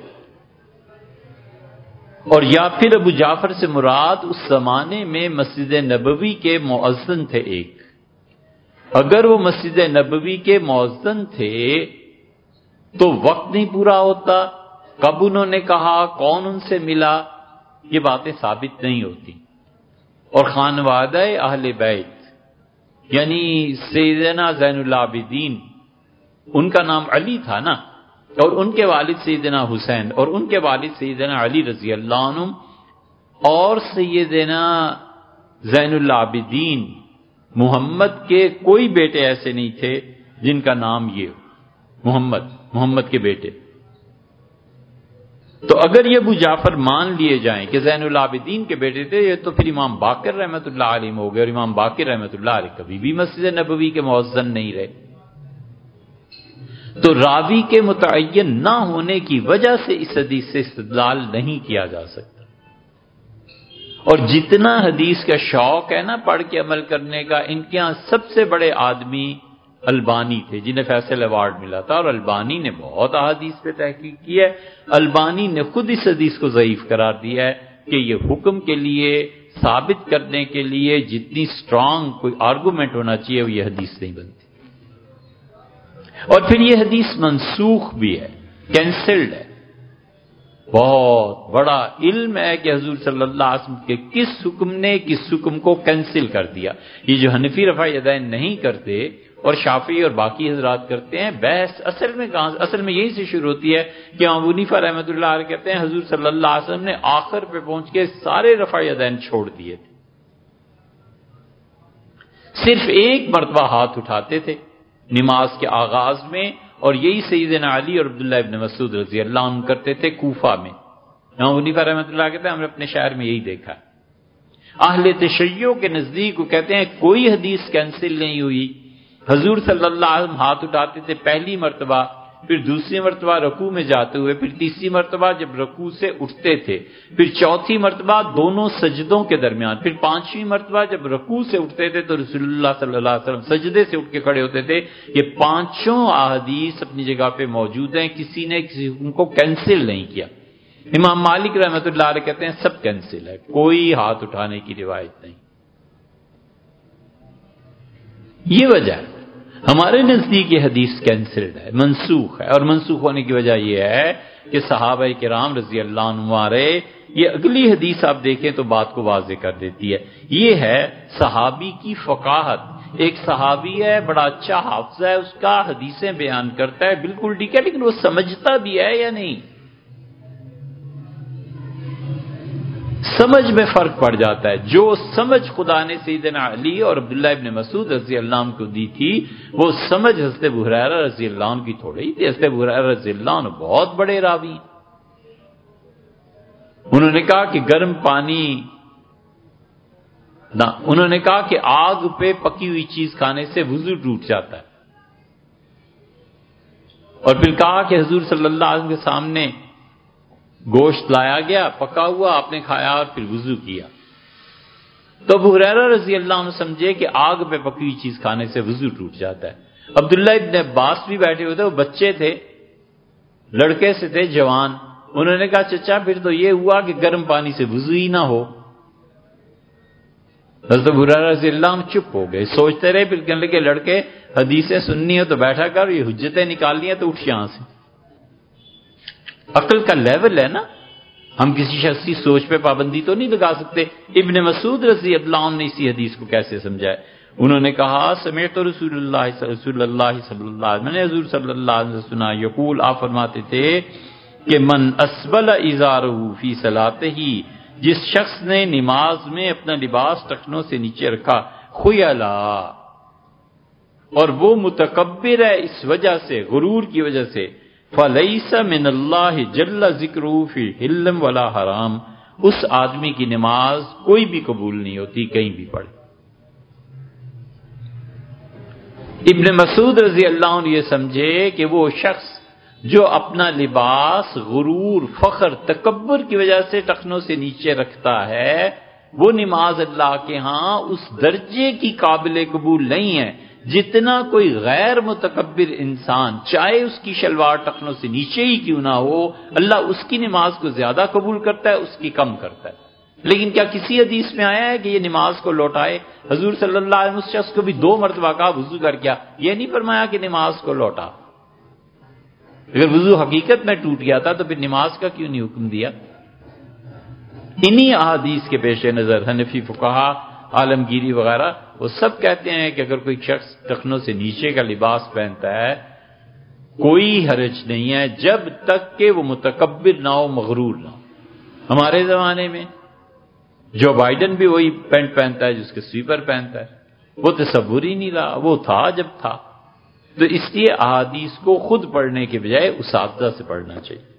اور یا پھر ابو جعفر سے مراد اس زمانے میں مسجد نبوی کے مؤذن تھے ایک۔ اگر وہ مسجد نبوی کے مؤذن تھے تو وقت نہیں پورا ہوتا، کب انہوں نے کہا، کون ان سے ملا، یہ باتیں ثابت نہیں ہوتی۔ اور خانوادہ اہل بیت یعنی سیدنا زین العابدین، ان کا نام علی تھا نا، اور ان کے والد سیدنا حسین اور ان کے والد سیدنا علی رضی اللہ عنہ، اور سیدنا زین العابدین محمد کے کوئی بیٹے ایسے نہیں تھے جن کا نام یہ ہو، محمد محمد کے بیٹے۔ تو اگر یہ ابو جعفر مان لیے جائیں کہ زین العابدین کے بیٹے تھے، یہ تو پھر امام باقر رحمۃ اللہ علیہ ہو گئے، اور امام باقر رحمۃ اللہ علیہ کبھی بھی مسجد نبوی کے مؤذن نہیں رہے، تو راوی کے متعین نہ ہونے کی وجہ سے اس حدیث سے استدلال نہیں کیا جا سکتا۔ اور جتنا حدیث کا شوق ہے نا پڑھ کے عمل کرنے کا، ان کے ہاں سب سے بڑے آدمی البانی تھے جنہیں فیصل ایوارڈ ملا تھا، اور البانی نے بہت احادیث پہ تحقیق کی ہے۔ البانی نے خود اس حدیث کو ضعیف قرار دیا ہے کہ یہ حکم کے لیے ثابت کرنے کے لیے جتنی سٹرانگ کوئی آرگومنٹ ہونا چاہیے وہ یہ حدیث نہیں بنتی۔ اور پھر یہ حدیث منسوخ بھی ہے، کینسلڈ ہے۔ بہت بڑا علم ہے کہ حضور صلی اللہ علیہ وسلم کے کس حکم نے کس حکم کو کینسل کر دیا۔ یہ جو حنفی رفع یدین نہیں کرتے اور شافعی اور باقی حضرات کرتے ہیں، بحث اصل میں کہاں اصل میں یہی سے شروع ہوتی ہے کہ ابو حنیفہ رحمۃ اللہ علیہ کہتے ہیں حضور صلی اللہ علیہ وسلم نے آخر پہ پہنچ کے سارے رفع یدین چھوڑ دیے تھے، صرف ایک مرتبہ ہاتھ اٹھاتے تھے نماز کے آغاز میں، اور یہی سیدنا علی اور عبداللہ ابن مسعود رضی اللہ عنہ کرتے تھے کوفہ میں۔ ابو حنیفہ رحمۃ اللہ کہتے ہیں ہم نے اپنے شہر میں یہی دیکھا۔ اہل تشیع کے نزدیک وہ کہتے ہیں کوئی حدیث کینسل نہیں ہوئی، حضور صلی اللہ علیہ وسلم ہاتھ اٹھاتے تھے پہلی مرتبہ، پھر دوسری مرتبہ رکوع میں جاتے ہوئے، پھر تیسری مرتبہ جب رکوع سے اٹھتے تھے، پھر چوتھی مرتبہ دونوں سجدوں کے درمیان، پھر پانچویں مرتبہ جب رکوع سے اٹھتے تھے تو رسول اللہ صلی اللہ علیہ وسلم سجدے سے اٹھ کے کھڑے ہوتے تھے۔ یہ پانچوں احادیث اپنی جگہ پہ موجود ہیں، کسی نے کسی حکم کو کینسل نہیں کیا۔ امام مالک رحمۃ اللہ علیہ کہتے ہیں سب کینسل ہے، کوئی ہاتھ اٹھانے کی روایت نہیں۔ یہ وجہ ہے ہمارے نزدیک یہ حدیث کینسلڈ ہے، منسوخ ہے، اور منسوخ ہونے کی وجہ یہ ہے کہ صحابہ کرام رضی اللہ عنہم آرے، یہ اگلی حدیث آپ دیکھیں تو بات کو واضح کر دیتی ہے۔ یہ ہے صحابی کی فقاہت۔ ایک صحابی ہے بڑا اچھا حافظ ہے، اس کا حدیثیں بیان کرتا ہے بالکل ٹھیک ہے، لیکن وہ سمجھتا بھی ہے یا نہیں، سمجھ میں فرق پڑ جاتا ہے۔ جو سمجھ خدا نے سیدنا علی اور عبداللہ ابن مسعود رضی اللہ عنہ کو دی تھی، وہ سمجھ حضرت ابو ہریرہ رضی اللہ عنہ کی تھوڑی ہی تھی۔ حضرت ابو ہریرہ رضی اللہ عنہ بہت بڑے راوی، انہوں نے کہا کہ گرم پانی نہ، انہوں نے کہا کہ آگ پہ پکی ہوئی چیز کھانے سے وضو ٹوٹ جاتا ہے، اور پھر کہا کہ حضور صلی اللہ علیہ وسلم کے سامنے گوشت لایا گیا پکا ہوا، آپ نے کھایا اور پھر وضو کیا، تو ابو ہریرہ رضی اللہ عنہ سمجھے کہ آگ پہ پکی ہوئی چیز کھانے سے وضو ٹوٹ جاتا ہے۔ عبداللہ ابن عباس بھی بیٹھے ہوئے تھے، وہ بچے تھے، لڑکے سے تھے جوان، انہوں نے کہا چچا پھر تو یہ ہوا کہ گرم پانی سے وضو ہی نہ ہو۔ حضرت ابو ہریرہ رضی اللہ عنہ چپ ہو گئے، سوچتے رہے، پھر کہنے لگے لڑکے حدیثیں سننی ہو تو بیٹھا کر، یہ حجتیں نکالنی ہے تو اٹھ یہاں سے۔ عقل کا لیول ہے نا، ہم کسی شخص کی سوچ پہ پابندی تو نہیں لگا سکتے۔ ابن مسعود رضی اللہ عنہ نے اسی حدیث کو کیسے سمجھا ہے؟ انہوں نے کہا سمعت رسول اللہ رسول اللہ صلی اللہ علیہ وسلم، میں نے حضور صلی اللہ علیہ وسلم سنا، یقول، آپ فرماتے تھے کہ من اسبل ازارہ فی صلاتہ، جس شخص نے نماز میں اپنا لباس ٹخنوں سے نیچے رکھا، خیلا، اور وہ متکبر ہے اس وجہ سے، غرور کی وجہ سے، فَلَيْسَ مِنَ اللَّهِ جَلَّ ذِكْرُهُ فِي حِلٍّ وَلَا حرام، اس آدمی کی نماز کوئی بھی قبول نہیں ہوتی کہیں بھی پڑھے۔ ابن مسعود رضی اللہ عنہ یہ سمجھے کہ وہ شخص جو اپنا لباس غرور، فخر، تکبر کی وجہ سے ٹخنوں سے نیچے رکھتا ہے، وہ نماز اللہ کے ہاں اس درجے کی قابل قبول نہیں ہے جتنا کوئی غیر متکبر انسان، چاہے اس کی شلوار ٹخنوں سے نیچے ہی کیوں نہ ہو، اللہ اس کی نماز کو زیادہ قبول کرتا ہے، اس کی کم کرتا ہے۔ لیکن کیا کسی حدیث میں آیا ہے کہ یہ نماز کو لوٹائے؟ حضور صلی اللہ علیہ وسلم اس شخص کو بھی دو مرتبہ کہا وضو کر کیا، یہ نہیں فرمایا کہ نماز کو لوٹا۔ اگر وضو حقیقت میں ٹوٹ گیا تھا تو پھر نماز کا کیوں نہیں حکم دیا؟ انہی احادیث کے پیش نظر حنفی فقہا، عالمگیری وغیرہ، وہ سب کہتے ہیں کہ اگر کوئی شخص ٹخنوں سے نیچے کا لباس پہنتا ہے کوئی حرج نہیں ہے، جب تک کہ وہ متکبر نہ ہو، مغرور نہ ہو۔ ہمارے زمانے میں جو بائیڈن بھی وہی پینٹ پہنتا ہے جس کے سویپر پہنتا ہے، وہ تصور ہی نہیں رہا، وہ تھا جب تھا۔ تو اس لیے احادیث کو خود پڑھنے کے بجائے اساتذہ سے پڑھنا چاہیے۔